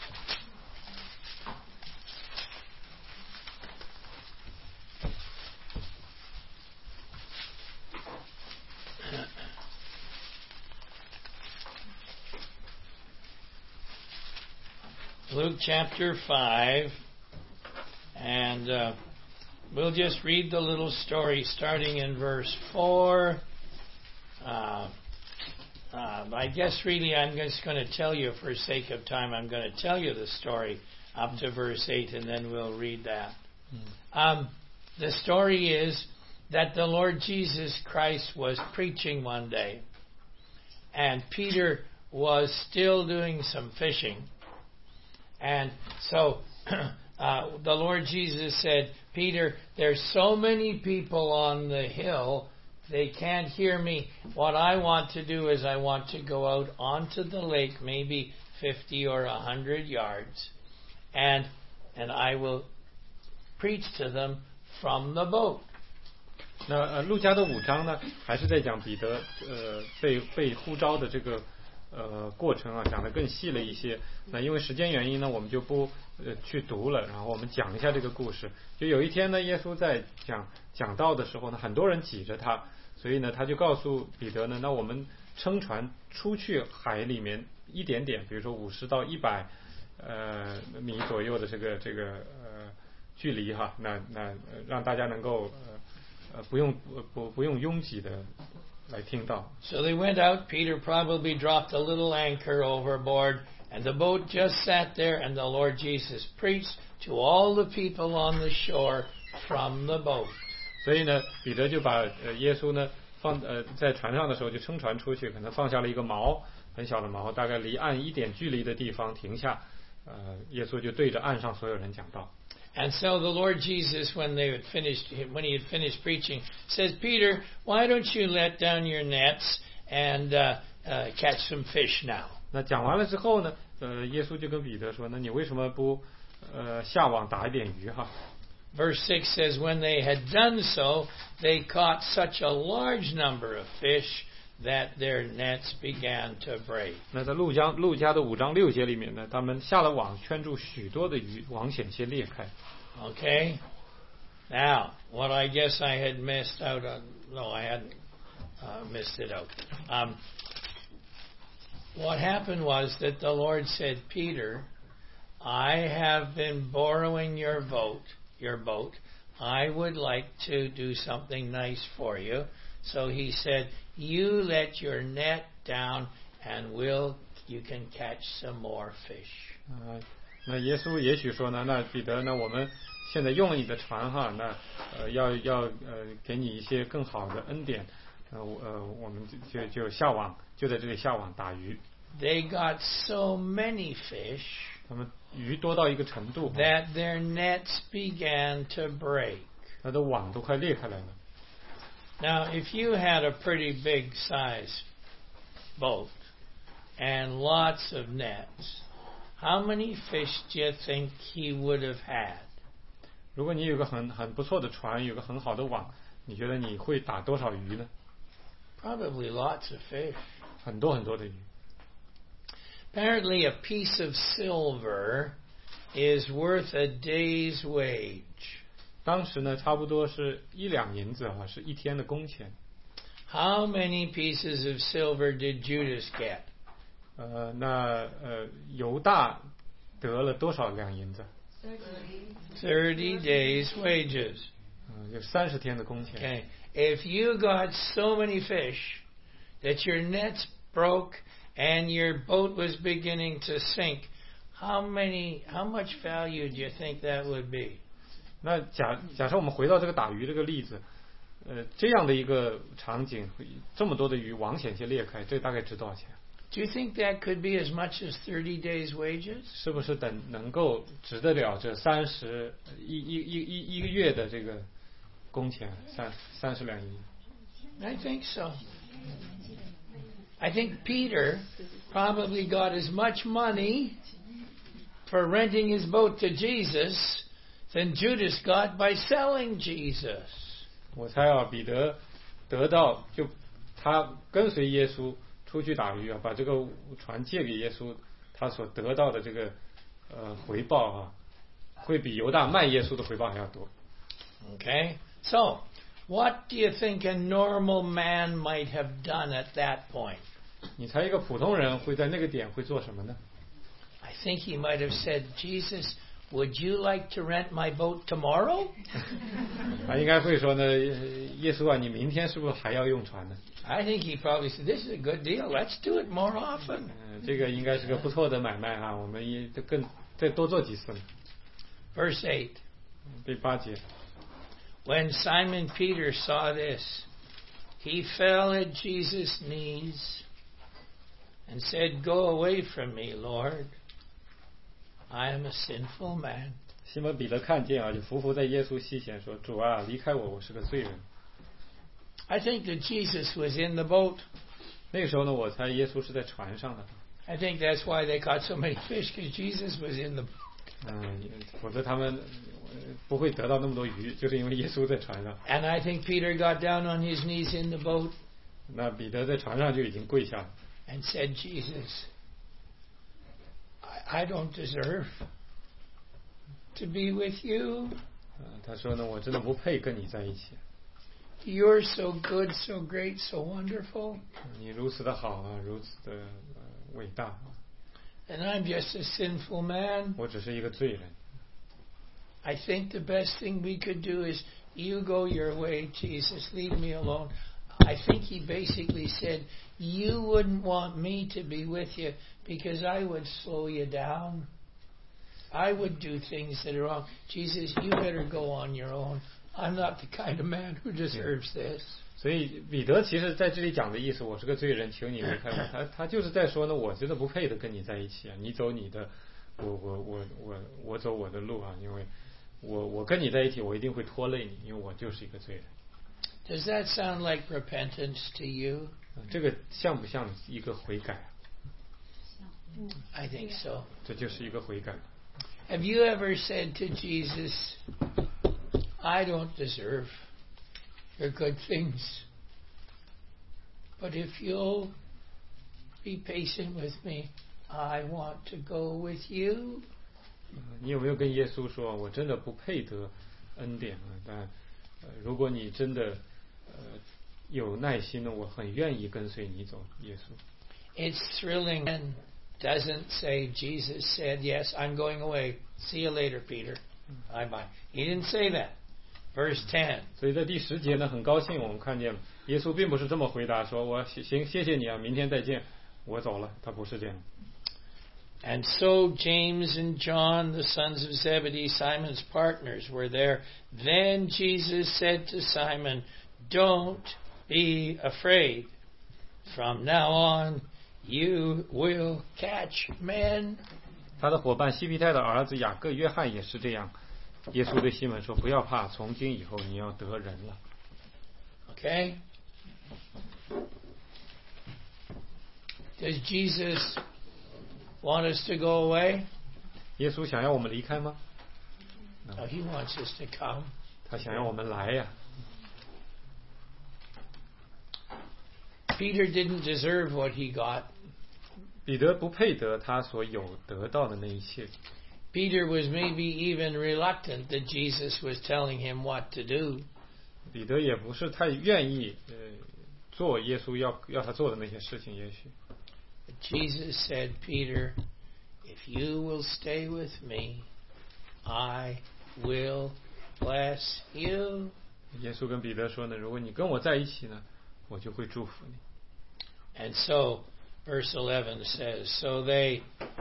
Luke chapter 5, and we'll just read the little story starting in verse 4. I guess really I'm just going to tell you, for sake of time, I'm going to tell you the story up to verse 8, and then we'll read that. The story is that the Lord Jesus Christ was preaching one day, and Peter was still doing some fishing. And so the Lord Jesus said, Peter, there's so many people on the hill they can't hear me. What I want to do is I want to go out onto the lake, maybe 50 or 100 yards, and I will preach to them from the boat. 那路加的5章呢，还是在讲彼得被呼召的这个过程啊，讲得更细了一些。那因为时间原因呢，我们就不去读了，然后我们讲一下这个故事。就有一天呢，耶稣在讲道的时候呢，很多人挤着他，所以呢，他就告诉彼得呢，那我们撑船出去海里面一点点，比如说50到100米左右的这个距离哈，那让大家能够不用拥挤的来听到。 So they went out. Peter probably dropped a little anchor overboard, and the boat just sat there, and the Lord Jesus preached to all the people on the shore from the boat. 所以呢，彼得就把耶稣呢放在船上的时候就撑船出去，可能放下了一个锚，很小的锚，大概离岸一点距离的地方停下。耶稣就对着岸上所有人讲道。 And so the Lord Jesus, when he had finished preaching, says, Peter, why don't you let down your nets and catch some fish now? 那讲完了之后呢，耶稣就跟彼得说，那你为什么不下网打一点鱼哈？ Verse 6 says, when they had done so, they caught such a large number of fish that their nets began to break. 那在路加的5章6节里面呢，他们下了网，圈住许多的鱼，网险些裂开。 Okay? Now, what I guess I had missed out on... No, I hadn't missed it out. What happened was that the Lord said, Peter, I have been borrowing your boat. I would like to do something nice for you. So he said, you let your net down and you can catch some more fish. 那耶稣也许说呢，那彼得呢，我们现在用了你的船哈，那要给你一些更好的恩典，我们就下网，就在这里下网打鱼。 They got so many fish 他们鱼多到一个程度 that their nets began to break. 他的网都快裂开来了。 Now, if you had a pretty big size boat and lots of nets, how many fish do you think he would have had? 如果你有个很不错的船，有个很好的网，你觉得你会打多少鱼呢？ Probably lots of fish. 很多很多的鱼。 Apparently, a piece of silver is worth a day's wage. 当时呢，差不多是1两银子哈，是一天的工钱。 How many pieces of silver did Judas get? 犹大得了多少两银子？ 30 days' wages. 有30天的工钱。 Okay. If you got so many fish that your nets broke and your boat was beginning to sink, how much value do you think that would be? 那假设我们回到这个打鱼这个例子，这样的一个场景，这么多的鱼，网险些裂开，这大概值多少钱？ Do you think that could be as much as 30 days' wages? 是不是能够值得了这一个月的这个工钱30两银？ I think so. I think Peter probably got as much money for renting his boat to Jesus than Judas got by selling Jesus. 我猜啊，彼得得到就他跟随耶稣出去打鱼啊，把这个船借给耶稣，他所得到的这个回报啊，会比犹大卖耶稣的回报还要多。 Okay? So, what do you think a normal man might have done at that point? 你猜一个普通人会在那个点会做什么呢？ I think he might have said, Jesus, would you like to rent my boat tomorrow? 他应该会说呢，耶稣啊，你明天是不是还要用船呢？ I think he probably said, this is a good deal. Let's do it more often. 这个应该是个不错的买卖哈，我们也再多做几次。 Verse 8. 第8节。 When Simon Peter saw this, he fell at Jesus' knees and said, Go away from me, Lord. I am a sinful man. 西门彼得看见啊，就伏在耶稣膝前说：“主啊，离开我，我是个罪人。” I think that Jesus was in the boat. 那个时候呢，我猜耶稣是在船上的。 I think that's why they caught so many fish, because Jesus was in the boat. 否则他们不会得到那么多鱼，就是因为耶稣在船上。 And I think Peter got down on his knees in the boat. 那彼得在船上就已经跪下了。 And said, Jesus, I don't deserve to be with you. 他说呢，我真的不配跟你在一起。 You're so good, so great, so wonderful. 你如此的好啊，如此的伟大。 And I'm just a sinful man. 我只是一个罪人。 I think the best thing we could do is you go your way, Jesus, leave me alone. I think he basically said, you wouldn't want me to be with you because I would slow you down. I would do things that are wrong. Jesus, you better go on your own. I'm not the kind of man who deserves this. 所以彼得其实在这里讲的意思，我是个罪人，求你离开我。他就是在说呢，我真的不配的跟你在一起啊，你走你的，我走我的路啊，因为我跟你在一起，我一定会拖累你，因为我就是一个罪人。 Does that sound like repentance to you? 这个像不像一个悔改 ？I think so. 这就是一个悔改。 Have you ever said to Jesus, I don't deserve your good things, but if you'll be patient with me, I want to go with you? 你有没有跟耶稣说，我真的不配得恩典啊？但如果你真的有耐心呢，我很愿意跟随你走，耶稣。 It's thrilling and doesn't say Jesus said, yes, I'm going away. See you later, Peter. Bye-bye. He didn't say that. Verse 10. 所以在第10节呢，很高兴我们看见耶稣并不是这么回答，说我行，谢谢你啊，明天再见，我走了。他不是这样。 And so James and John, the sons of Zebedee, Simon's partners, were there. Then Jesus said to Simon, don't be afraid. From now on, you will catch men. 他的伙伴西庇太的儿子雅各、约翰也是这样。耶稣对西门说：“不要怕，从今以后你要得人了。” Okay. Does Jesus want us to go away? 耶稣想要我们离开吗？ No, he wants us to come. 他想要我们来呀。 Peter didn't deserve what he got. 彼得不配得他所有得到的那一切。 Peter was maybe even reluctant that Jesus was telling him what to do. 彼得也不是太愿意做耶稣要他做的那些事情，也许。 But Jesus said, Peter, if you will stay with me, I will bless you. 耶稣跟彼得说呢，如果你跟我在一起呢，我就会祝福你。 And so, verse 11 says, so they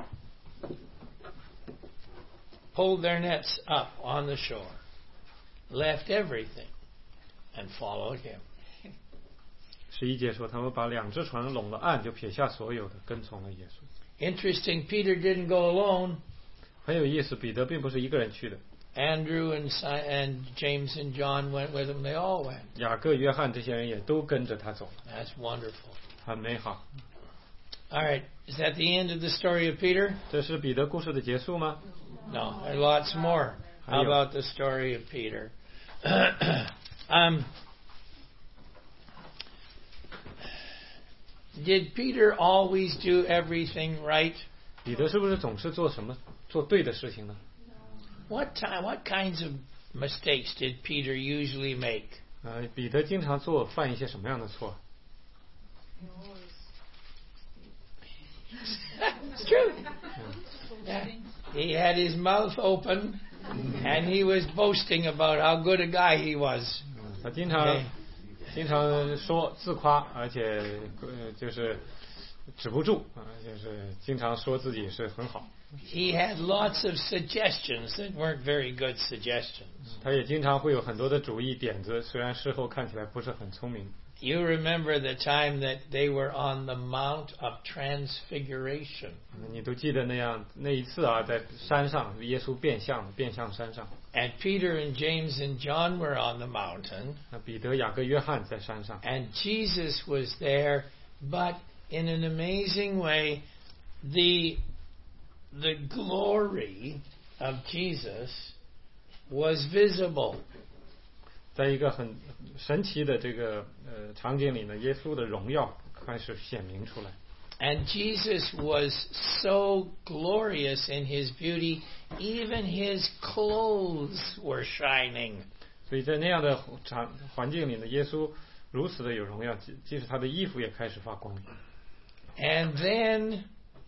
pulled their nets up on the shore, left everything, and followed him. 11节说，他们把2只船拢了岸，就撇下所有的，跟从了耶稣。 Interesting, Peter didn't go alone. 很有意思，彼得并不是一个人去的。 Andrew and James and John went with him. They all went. 雅各、约翰这些人也都跟着他走了。 That's wonderful. 很美好。 All right, is that the end of the story of Peter? 这是彼得故事的结束吗？ No, there's lots more. How about the story of Peter? Did Peter always do everything right? 彼得是不是总是做对的事情呢？ What kinds of mistakes did Peter usually make? 彼得经常犯一些什么样的错？ It's true. Yeah. He had his mouth open, and he was boasting about how good a guy he was. 他经常说自夸，而且就是止不住啊，就是经常说自己是很好。 He had lots of suggestions that weren't very good suggestions. 他也经常会有很多的主意点子，虽然事后看起来不是很聪明。 You remember the time that they were on the Mount of Transfiguration. 你都记得那一次啊，在山上，耶稣变向山上。 And Peter and James and John were on the mountain. 那彼得、雅各、约翰在山上。 And Jesus was there, but in an amazing way, the glory of Jesus was visible. 在一个很神奇的这个场景里呢，耶稣的荣耀开始显明出来。 And Jesus was so glorious in his beauty, even his clothes were shining. 所以在那样的环境里呢，耶稣如此的有荣耀，即使他的衣服也开始发光。 And then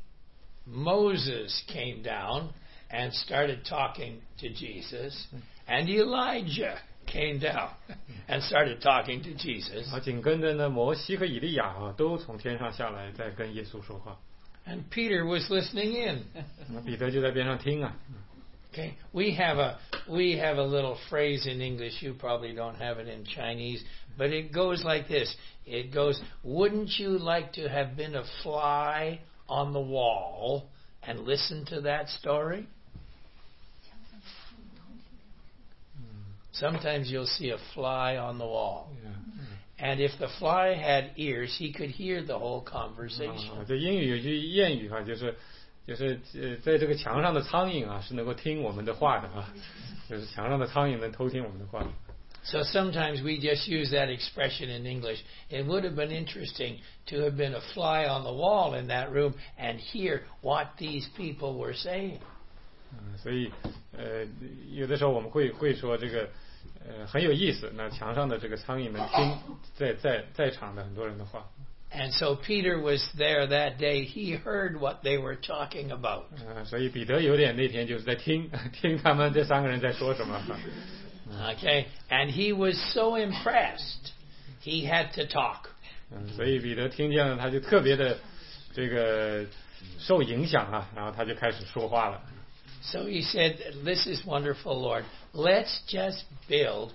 Moses came down and started talking to Jesus, and Elijah came down and started talking to Jesus. 紧跟着呢，摩西和以利亚啊，都从天上下来，在跟耶稣说话。 And Peter was listening in. 那彼得就在边上听啊。 Okay, we have a little phrase in English. You probably don't have it in Chinese, but it goes like this. It goes, "Wouldn't you like to have been a fly on the wall and listen to that story?" Sometimes you'll see a fly on the wall. And if the fly had ears, he could hear the whole conversation. 这英语有句谚语啊，就是在这个墙上的苍蝇啊，是能够听我们的话的啊，就是墙上的苍蝇能偷听我们的话。 So sometimes we just use that expression in English. It would have been interesting to have been a fly on the wall in that room and hear what these people were saying. 所以有的时候我们会说这个很有意思。那墙上的这个苍蝇能听在场的很多人的话。 And so Peter was there that day. He heard what they were talking about. 所以彼得有点那天就是在听他们这三个人在说什么。 Okay, and he was so impressed, he had to talk. 所以彼得听见了，他就特别的这个受影响啊，然后他就开始说话了。 So he said, "This is wonderful, Lord. Let's just build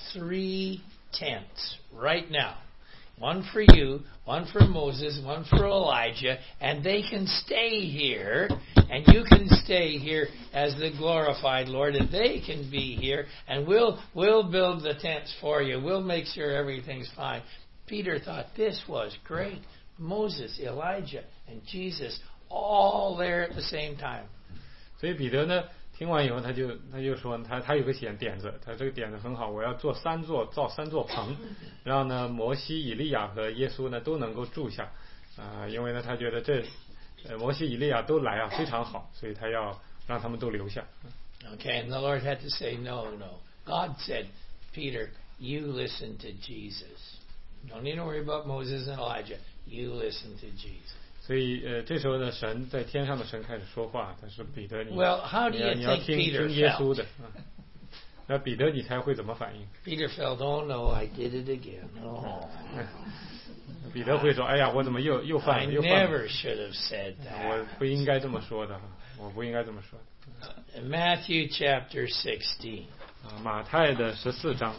3 tents right now. One for you, one for Moses, one for Elijah, and they can stay here, and you can stay here as the glorified Lord, and they can be here, and we'll build the tents for you. We'll make sure everything's fine." Peter thought this was great. Moses, Elijah, and Jesus all there at the same time. 所以彼得呢，听完以后他就说他有个点子，他这个点子很好，我要造三座棚，然后呢，摩西、以利亚和耶稣呢都能够住下因为呢他觉得摩西、以利亚都来啊非常好，所以他要让他们都留下。 Okay, and the Lord had to say, no. God said, Peter, you listen to Jesus. You don't need to worry about Moses and Elijah. You listen to Jesus. 所以这时候呢，神在天上的神开始说话，但是彼得你要听耶稣的。那彼得你猜会怎么反应 ？Peter felt, oh no, I did it again. Oh. 彼得会说，哎呀，我怎么又犯了？ I never should have said that. 我不应该这么说的，我不应该这么说的。 Matthew chapter 16. 马太的14章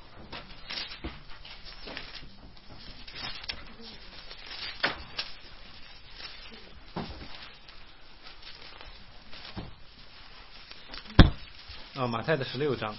马太的16章。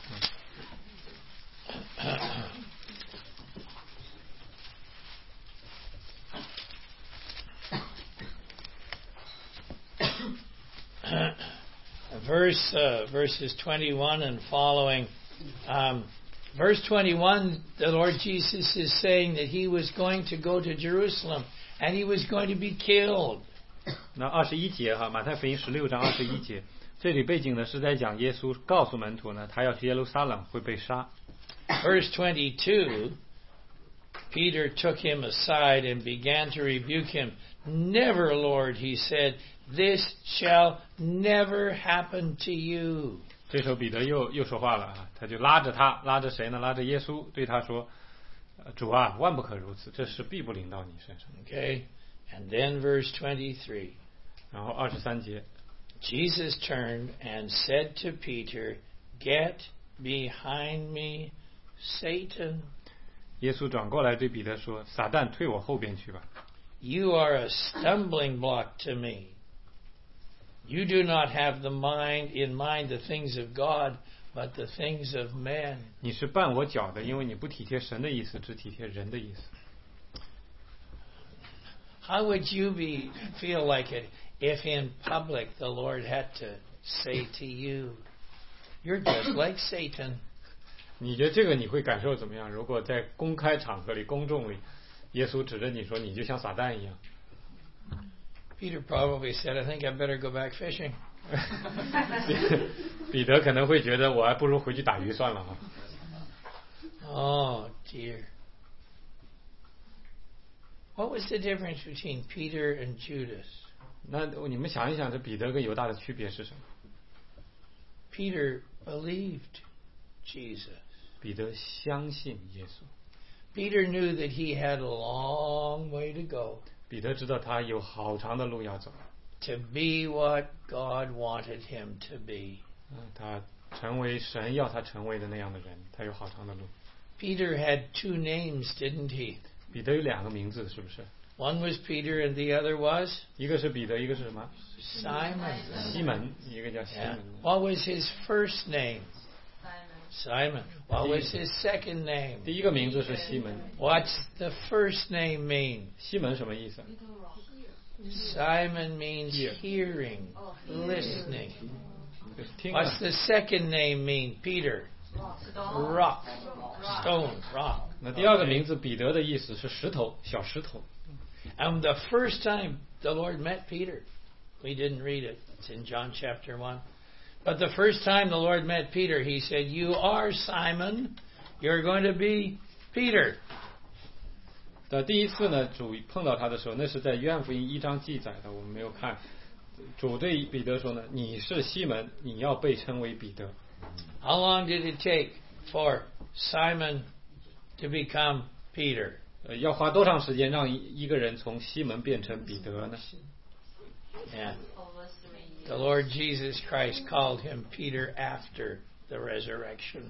Verses 21 and following. Verse 21, the Lord Jesus is saying that he was going to go to Jerusalem and he was going to be killed. 那21节马太福音16章21节，这里背景呢是在讲耶稣告诉门徒呢，他要去耶路撒冷会被杀。 Verse 22, Peter took him aside and began to rebuke him. Never, Lord, he said, this shall never happen to you. 这时候彼得又说话了他就拉着谁呢？拉着耶稣对他说：“主啊，万不可如此，这事必不临到你身上。” Okay, And then verse 23. 然后23节， Jesus turned and said to Peter, Get behind me, Satan. 耶稣转过来对彼得说：“撒旦，退我后边去吧！ You are a stumbling block to me. You do not have in mind the things of God, but the things of men. 你是绊我脚的，因为你不体贴神的意思，只体贴人的意思。” How would you feel like it if in public the Lord had to say to you, You're just like Satan? 你觉得这个你会感受怎么样？如果在公开场合里、公众里，耶稣指着你说：“你就像撒旦一样。” Peter probably said, I think I better go back fishing. 彼得可能会觉得，我还不如回去打鱼算了啊。 Oh, dear. What was the difference between Peter and Judas? 那你们想一想，这彼得跟犹大的区别是什么？ Peter believed Jesus. 彼得相信耶稣， Peter knew that he had a long way to go 彼得知道他有好长的路要走， to be what God wanted him to be. 他成为神要他成为的那样的人，他有好长的路。 Peter had 2 names, didn't he? 彼得有2个名字，是不是？ One was Peter and the other was 一个是彼得，一个是什么？ Simon. 西门，一个叫西 Yeah. 门。 What was his first name? Simon. What was his second name? 第一个名字是西门， What's the first name mean? 西门什么意思？ Simon means Hear. hearing, listening. 就是听啊 What's the second name mean? Peter. Rock. Stone. Rock. 那第2个名字彼得的意思是石头，小石头。 And the first time the Lord met Peter, we didn't read it. It's in John chapter 1. But the first time the Lord met Peter, he said, You are Simon. You're going to be Peter. 但第一次呢，主碰到他的时候，那是在约翰福音1章记载的，我们没有看。主对彼得说呢：“你是西门，你要被称为彼得。” How long did it take for Simon to become Peter? 要花多长时间让一个人从西门变成彼得呢？ Yeah. The Lord Jesus Christ called him Peter after the resurrection.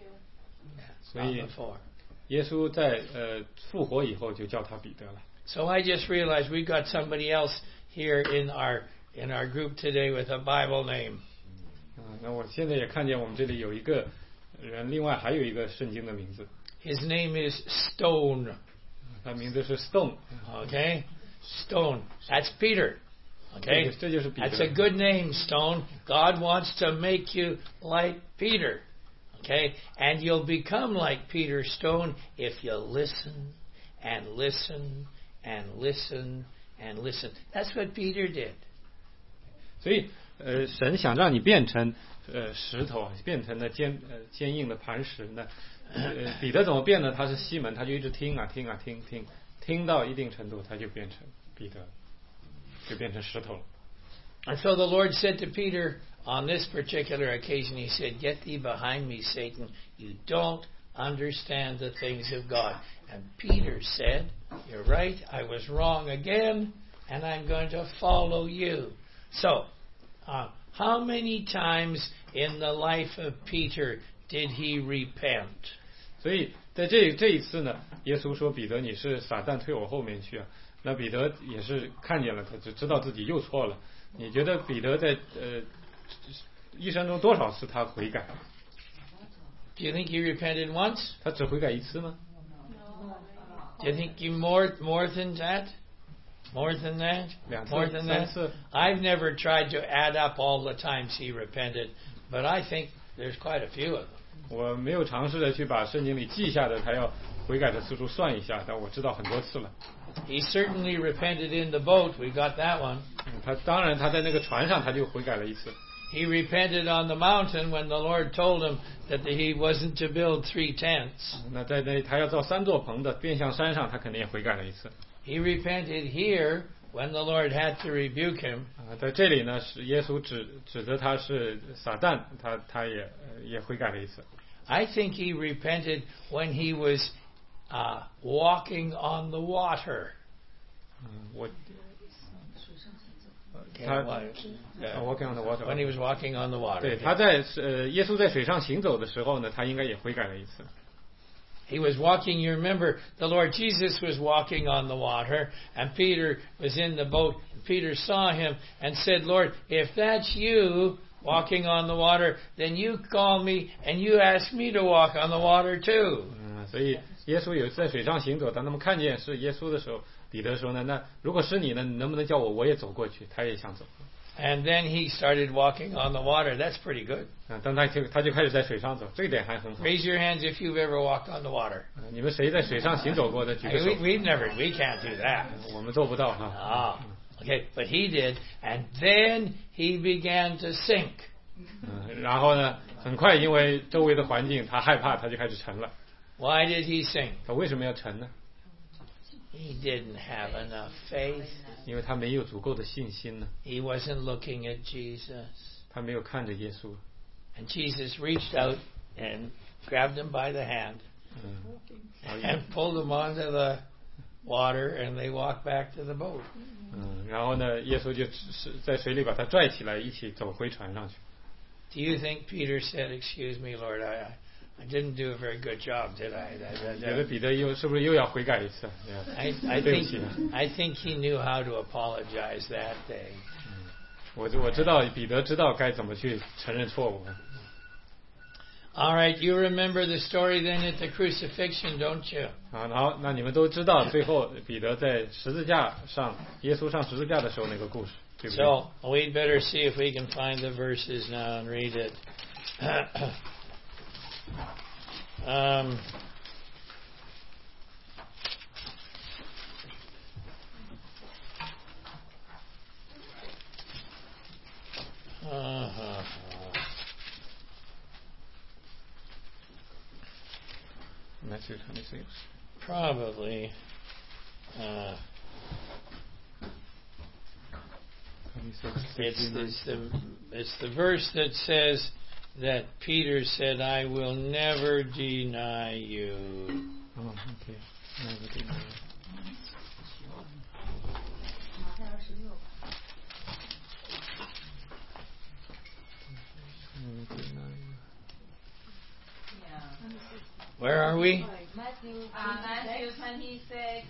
Yeah, 所 not 以 before. 耶稣在复活以后就叫他彼得了。 So I just realized we've got somebody else here in our group today with a Bible name. 那我现在也看见我们这里有一个人，另外还有一个圣经的名字， His name is Stone. 他名字是 Stone。 Okay? Stone. That's Peter. Okay? 这就是彼得。 That's a good name, Stone. God wants to make you like Peter. Okay? And you'll become like Peter Stone if you listen and listen and listen and listen. That's what Peter did. 所以神想让你变成石头，变成了坚硬的磐石呢。彼得怎么变呢？他是西门，他就一直听啊听啊听，听到一定程度，他就变成彼得，就变成石头了。 And so the Lord said to Peter on this particular occasion, He said, Get thee behind me, Satan. You don't understand the things of God. And Peter said, You're right, I was wrong again, and I'm going to follow you. So, how many times in the life of Peter did he repent? 所以在这一次呢，耶稣说：“彼得，你是撒旦，退我后面去啊。”那彼得也是看见了，他就知道自己又错了。你觉得彼得在一生中多少次他悔改？ Do you think he repented once? 他只悔改一次吗？ Do you think he more than that? More than that? 2次、 More than 3 that? 次？ I've never tried to add up all the times he repented, but I think there's quite a few of them. 我没有尝试着去把圣经里记下的他要悔改的次数算一下，但我知道很多次了。 He certainly repented in the boat. We got that one. 他当然他在那个船上他就悔改了一次。 He repented on the mountain when the Lord told him that he wasn't to build 3 tents. 那在那他要造3座棚的变向山上，他肯定也悔改了一次。 He repented here when the Lord had to rebuke him. 在这里呢，是耶稣指责他是撒旦，他也悔改了一次。 I think he repented when he was walking on the water. 我 Okay, 他 what? walking on the water. When he was walking on the water. 对，他在耶稣在水上行走的时候呢，他应该也悔改了一次。 He was walking, you remember, the Lord Jesus was walking on the water, and Peter was in the boat. Peter saw him and said, Lord, if that's you walking on the water, then you call me and you ask me to walk on the water too. 所以耶稣有一次在水上行走，当他们看见是耶稣的时候，彼得说呢，那如果是你呢，你能不能叫我也走过去？他也想走。 And then he started walking on the water. That's pretty good. 但他就开始在水上走，这一点还很好。 Raise your hands if you've ever walked on the water. 你们谁在水上行走过的举个手。 We can't do that. 我们做不到哈。 Okay, but he did, and then he began to sink. 然后呢，很快因为周围的环境，他害怕，他就开始沉了。 Why did he sink? 他为什么要沉呢？ He didn't have enough faith. 因为他没有足够的信心呢。 He wasn't looking at Jesus. 他没有看着耶稣。 And Jesus reached out and grabbed him by the hand and pulled him onto the water, and they walked back to the boat. 然后呢，耶稣就在水里把他拽起来，一起走回船上去。 Do you think Peter said, "Excuse me, Lord, I didn't do a very good job, did I?" 觉得彼得是不是又要悔改一次 I think he knew how to apologize that day. 我知道彼得知道该怎么去承认错误。 All right, you remember the story then at the crucifixion, don't you? 好，那你们都知道最后彼得在十字架上，耶稣上十字架的时候那个故事，对不对？ So we'd better see if we can find the verses now and read it. Matthew 26. Probably. It's the verse that says that Peter said, "I will never deny you." Oh, okay. Never deny you. 马太26。 Never deny you. Where are we? Matthew 26,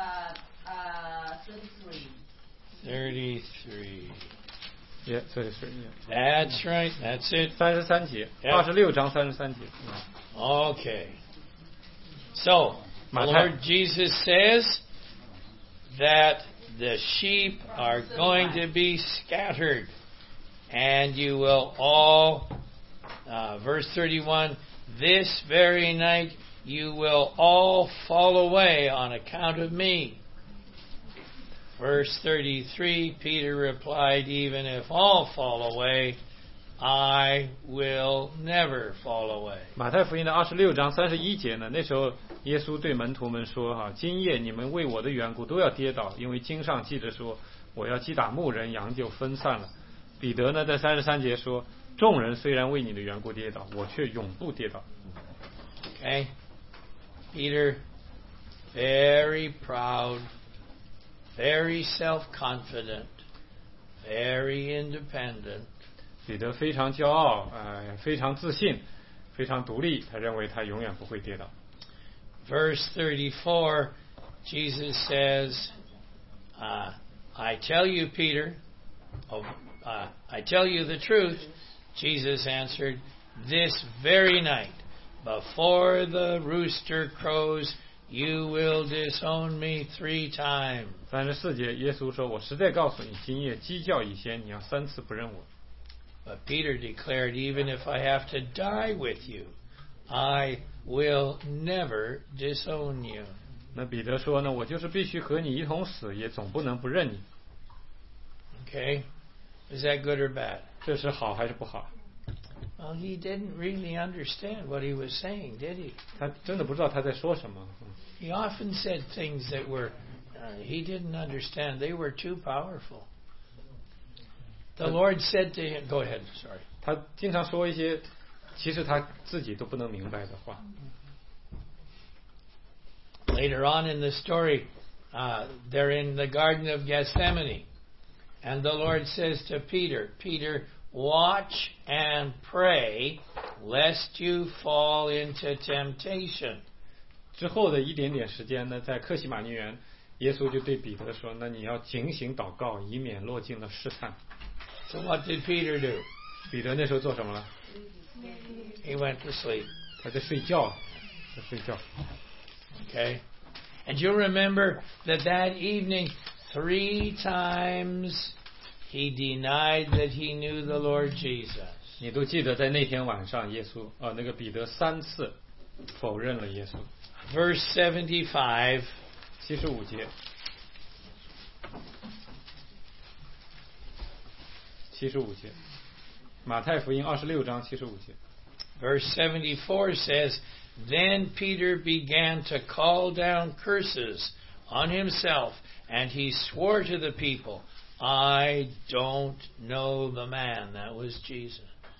33. 33. Yeah, 33. Yeah. That's right. That's it. 33节，26章33节。 Okay. So, the 马太 Lord Jesus says that the sheep are going to be scattered, and you will all, verse 31, this very night you will all fall away on account of me. Verse 33, Peter replied, even if all fall away, I will never fall away. 马太福音的26章31节呢，那时候耶稣对门徒们说：今夜你们为我的缘故都要跌倒，因为经上记着说，我要击打牧人，羊就分散了。彼得呢，在33节说，众人虽然为你的缘故跌倒，我却永不跌倒。 Okay, Peter, very proud, very self-confident, very independent. 彼得非常骄傲，非常自信，非常独立，他认为他永远不会跌倒。 Verse 34, Jesus says, I tell you, Peter, I tell you the truth. Jesus answered, this very night, before the rooster crows, you will disown me 3 times. 34节，耶稣说：“我实在告诉你，今夜鸡叫以前，你要3次不认我。” But Peter declared, even if I have to die with you, I will never disown you. 那彼得说呢：“我就是必须和你一同死，也总不能不认你。” Okay, is that good or bad? 这是好还是不好？ Well, he didn't really understand what he was saying, did he? 他真的不知道他在说什么。 He often said things that were he didn't understand. They were too powerful. The Lord said to him, "Go ahead." Sorry. 他经常说一些其实他自己都不能明白的话。 Later on in the story, they're in the Garden of Gethsemane. And the Lord says to Peter, Peter, watch and pray, lest you fall into temptation. 之后的一点点时间呢，在客西马尼园，耶稣就对彼得说：“那你要警醒祷告，以免落进了试探。” So what did Peter do? 彼得那时候做什么了？ He went to sleep. 他在睡觉，在睡觉。 Okay? And you'll remember that evening, 3 times he denied that he knew the Lord Jesus. 你都记得在那天晚上，耶稣那个彼得3次否认了耶稣。 Verse 75. 75节。75节。马太福音26章75节。 Verse 74 says, Then Peter began to call down curses on himself, and he swore to the people, I don't know the man. That was Jesus.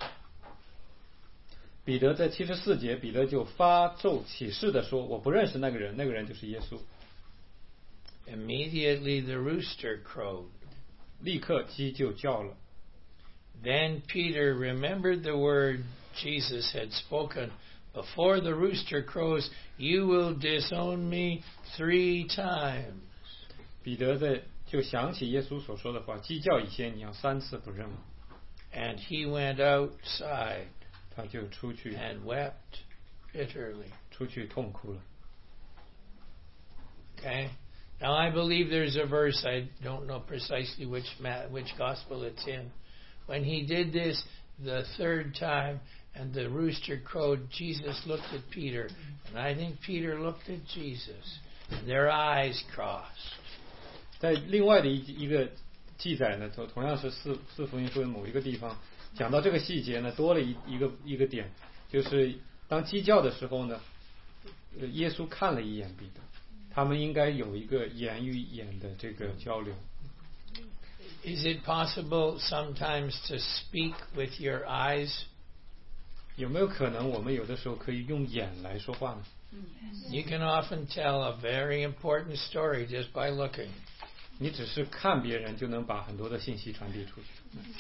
彼得在74节，彼得就发咒起誓的说：“我不认识那个人，那个人就是耶稣。” Immediately the rooster crowed. 立刻鸡就叫了。 Then Peter remembered the word Jesus had spoken, Before the rooster crows, you will disown me 3 times. 彼得就想起耶稣所说的话：“鸡叫以前，你要3次不认我。” And he went outside. 他就出去 and wept bitterly. 出去痛哭了。 Okay? Now I believe there's a verse, I don't know precisely which gospel it's in. When he did this the 3rd time and the rooster crowed, Jesus looked at Peter, and I think Peter looked at Jesus, and their eyes crossed. 在另外的一个记载呢，同样是四福音书的某一个地方讲到这个细节呢，多了一个点，就是当鸡叫的时候呢，耶稣看了一眼彼得，他们应该有一个眼与眼的这个交流。 Is it possible sometimes to speak with your eyes? 有没有可能我们有的时候可以用眼来说话呢？ You can often tell a very important story just by looking. 你只是看别人就能把很多的信息传递出去。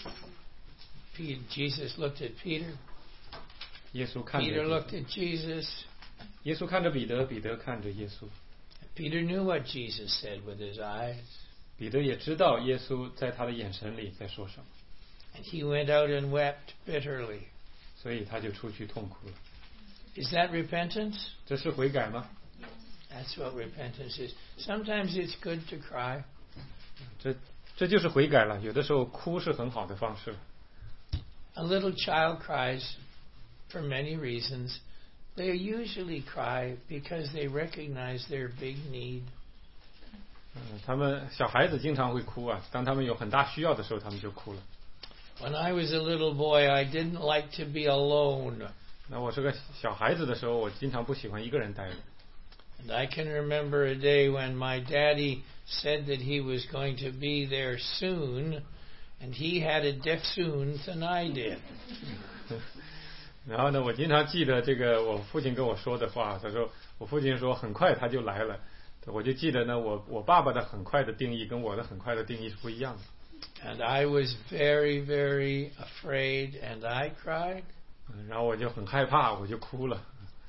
Jesus looked at Peter. 耶稣看着 Peter looked at Jesus. 耶稣看着彼得，彼得看着耶稣。 Peter knew what Jesus said with his eyes. 彼得也知道耶稣在他的眼神里在说什么。 And he went out and wept bitterly. 所以他就出去痛哭了。 Is that repentance? 这是悔改吗？ That's what repentance is. Sometimes it's good to cry. 这就是悔改了。有的时候哭是很好的方式。 A little child cries for many reasons. They usually cry because they recognize their big need. 他们小孩子经常会哭啊，当他们有很大需要的时候，他们就哭了。 When I was a little boy, I didn't like to be alone. 那我是个小孩子的时候，我经常不喜欢一个人待着。 And I can remember a day when my daddy said that he was going to be there soon, and he had it sooner than I did. 然后呢，我经常记得这个我父亲跟我说的话，他说我父亲说很快他就来了，我就记得呢，我爸爸的很快的定义跟我的很快的定义是不一样的。 And I was very, very afraid, and I cried. 然后我就很害怕，我就哭了。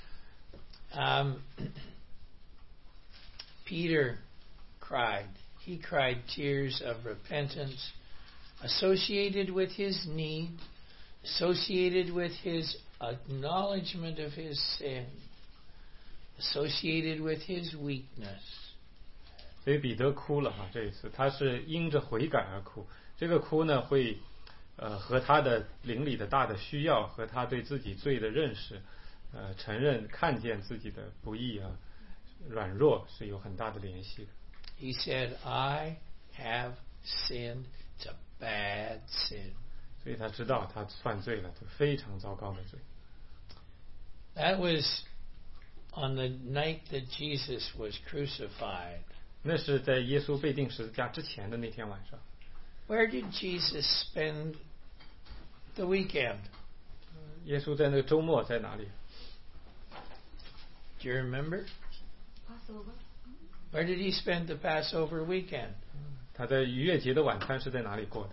Peter cried. He cried tears of repentance associated with his need, associated with his acknowledgement of his sin, associated with his weakness. 所以彼得哭了这一次他是因着悔改而哭。这个哭呢，会和他的灵里的大的需要和他对自己罪的认识，承认看见自己的不义啊、软弱是有很大的联系的。 He said, I have sinned. It's a bad sin. 所以他知道他犯罪了，非常糟糕的罪。 That was on the night that Jesus was crucified. 那是在耶稣被钉十字架之前的那天晚上。 Where did Jesus spend the weekend? 耶稣在那个周末在哪里？ Do you remember? Passover. Where did he spend the Passover weekend? 他在逾越节的晚餐是在哪里过的？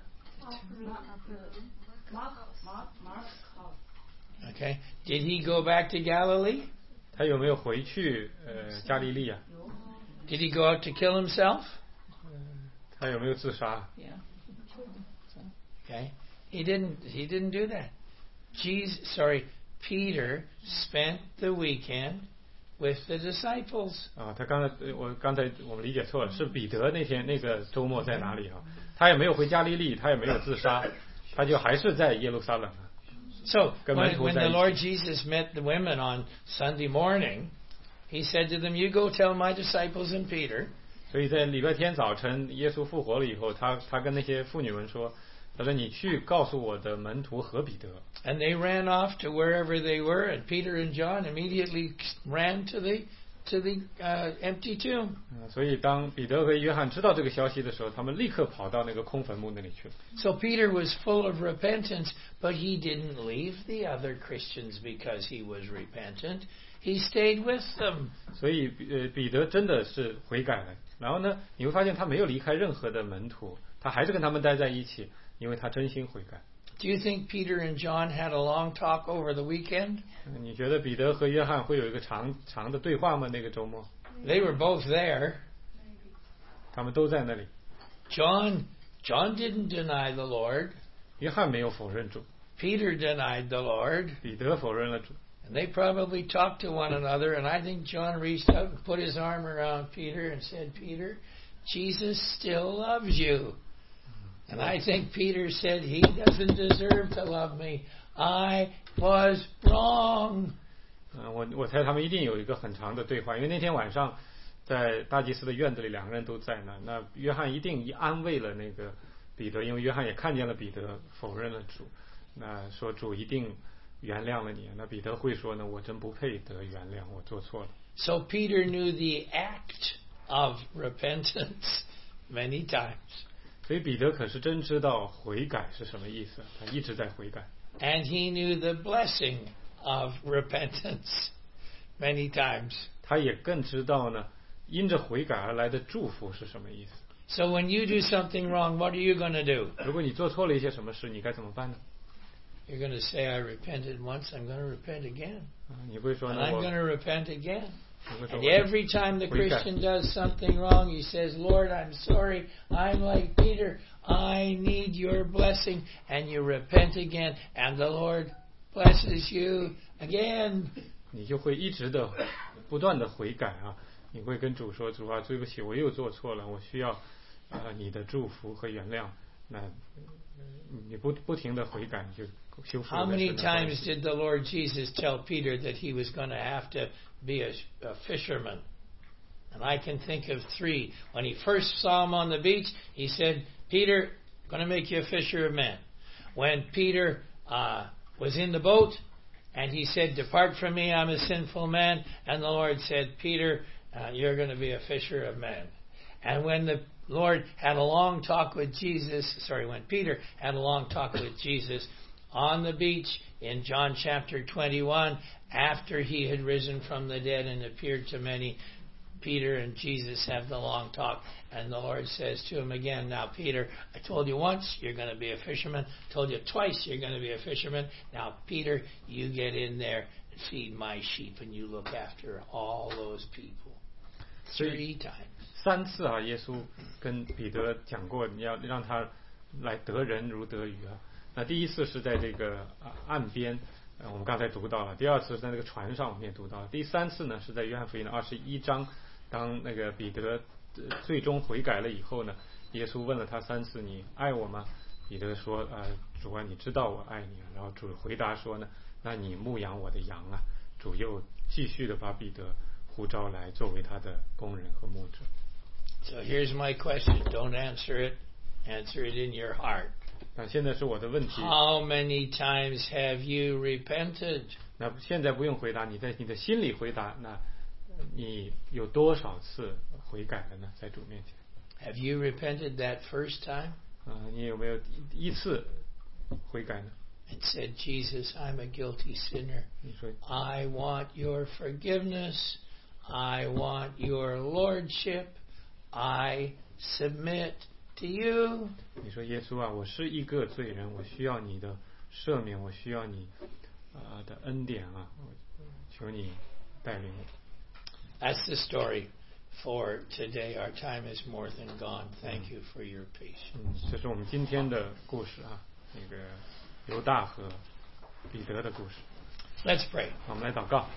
Okay. Did he go back to Galilee? 他有没有回去加利利啊？ Did he go out to kill himself? 他有没有自杀？ Okay. He didn't do that. Peter spent the weekend with the disciples. 啊，刚才我们理解错了，是彼得那个周末在哪里啊？他也没有回加利利，他也没有自杀，他就还是在耶路撒冷啊。 So when the Lord Jesus met the women on Sunday morning, he said to them, "You go tell my disciples and Peter." 所以在礼拜天早晨，耶稣复活了以后，他跟那些妇女们说，他说你去告诉我的门徒和彼得。 And they ran off to wherever they were, and Peter and John immediately ran to the empty tomb. 所以当彼得和约翰知道这个消息的时候，他们立刻跑到那个空坟墓那里去了。 So Peter was full of repentance, but he didn't leave the other Christians because he was repentant. He stayed with them. 所以彼得真的是悔改了。然后呢，你会发现他没有离开任何的门徒，他还是跟他们待在一起，因为他真心悔改。 Do you think Peter and John had a long talk over the weekend? 你觉得彼得和约翰会有一个长的对话吗？那个周末？ They were both there. 他们都在那里。 John didn't deny the Lord. 约翰没有否认主， Peter denied the Lord. 彼得否认了主。 And they probably talked to one another, and I think John reached out and put his arm around Peter and said, "Peter, Jesus still loves you." And I think Peter said, "He doesn't deserve to love me. I was wrong." 我猜他们一定有一个很长的对话，因为那天晚上在大祭司的院子里，两个人都在那。那约翰一定安慰了那个彼得，因为约翰也看见了彼得否认了主，那说主一定原谅了你。那彼得会说呢，我真不配得原谅，我做错了。 So Peter knew the act of repentance many times. 所以彼得可是真知道悔改是什么意思，他一直在悔改。 And he knew the blessing of repentance many times. 他也更知道呢，因着悔改而来的祝福是什么意思。 So when you do something wrong, what are you going to do? 如果你做错了一些什么事，你该怎么办呢？ You're going to say, "I repented once, I'm going to repent again. 你会说 And 呢？ I'm 我 going to repent again." 你会说 And every time the Christian does something wrong, he says, "Lord, I'm sorry. I'm like Peter. I need your blessing." And you repent again, and the Lord blesses you again. 你就会一直的不断的悔改啊！你会跟主说：“主啊，对不起，我又做错了，我需要你的祝福和原谅。”那你不停的悔改，你就修复。 How many times did the Lord Jesus tell Peter that he was going to have to be a fisherman? And I can think of 3. When he first saw him on the beach, he said, "Peter, I'm going to make you a fisher of men." When Peter was in the boat, and he said, "Depart from me, I'm a sinful man." And the Lord said, "Peter, you're going to be a fisher of men." And when the Lord had a long talk with Jesus, when Peter had a long talk with Jesus on the beach in John chapter 21, after he had risen from the dead and appeared to many, Peter and Jesus have the long talk, and the Lord says to him again, "Now, Peter, I told you once you're going to be a fisherman. Told you twice you're going to be a fisherman. Now, Peter, you get in there and feed my sheep, and you look after all those people." 3 times. 3次啊，耶稣跟彼得讲过，你要让他来得人如得鱼啊。那第一次是在这个岸边，我们刚才读到了；第2次是在那个船上，我们也读到了；第3次呢是在约翰福音的21章，当那个彼得最终悔改了以后呢，耶稣问了他3次：“你爱我吗？”彼得说：“主啊，你知道我爱你。”然后主回答说呢：“那你牧养我的羊啊。”主又继续的把彼得呼召来作为他的工人和牧者。 So here's my question. Don't answer it. Answer it in your heart. 那现在是我的问题。 How many times have you repented? 那现在不用回答，你在你的心里回答。那你有多少次悔改了呢？在主面前。 Have you repented that first time? 你有没有一次悔改呢？ And said, "Jesus, I'm a guilty sinner. 你说 I want your forgiveness. I want your lordship. I submit to you. 你说耶稣啊，我是一个罪人，我需要你的赦免，我需要你的恩典啊，求你带领我。 That's the story for today. Our time is more than gone. Thank you for your patience. 这是我们今天的故事啊，那个犹大和彼得的故事。 Let's pray. 我们来祷告。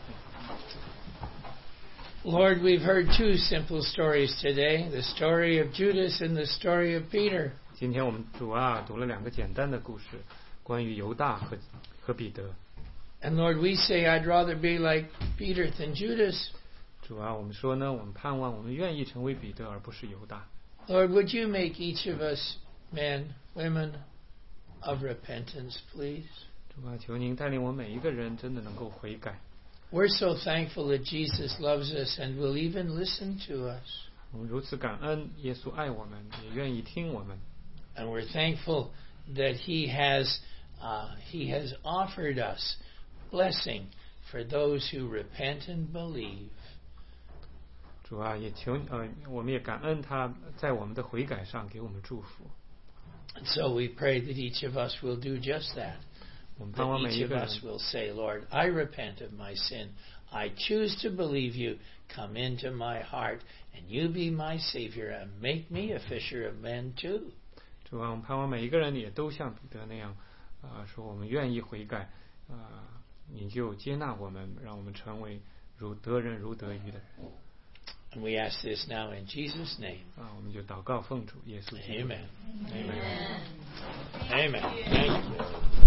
Lord, we've heard two simple stories today, the story of Judas and the story of Peter. 今天我们主啊读了两个简单的故事，关于犹大和彼得。 And Lord, we say, I'd rather be like Peter than Judas. 主啊，我们说呢，我们盼望我们愿意成为彼得，而不是犹大。 Lord, would you make each of us men, women of repentance, please? 主啊，求您带领我们每一个人真的能够悔改。 We're so thankful that Jesus loves us and will even listen to us. 我们如此感恩，耶稣爱我们，也愿意听我们。 And we're thankful that He has offered us blessing for those who repent and believe. 主啊，也求我们也感恩他在我们的悔改上给我们祝福。 And so we pray that each of us will do just that. 我们盼望 That 每 each 一 of 个人 us will say, Lord, I repent of my sin. I choose to believe you. Come into my heart, and you be my Savior, and make me a fisher of men too. 主啊，我们盼望每一个人也都像彼得那样，说我们愿意悔改，你就接纳我们，让我们成为得人如得鱼的人。 And we ask this now in Jesus' name. 我们就祷告奉主耶稣基督。 Amen. Amen. Amen. Thank you.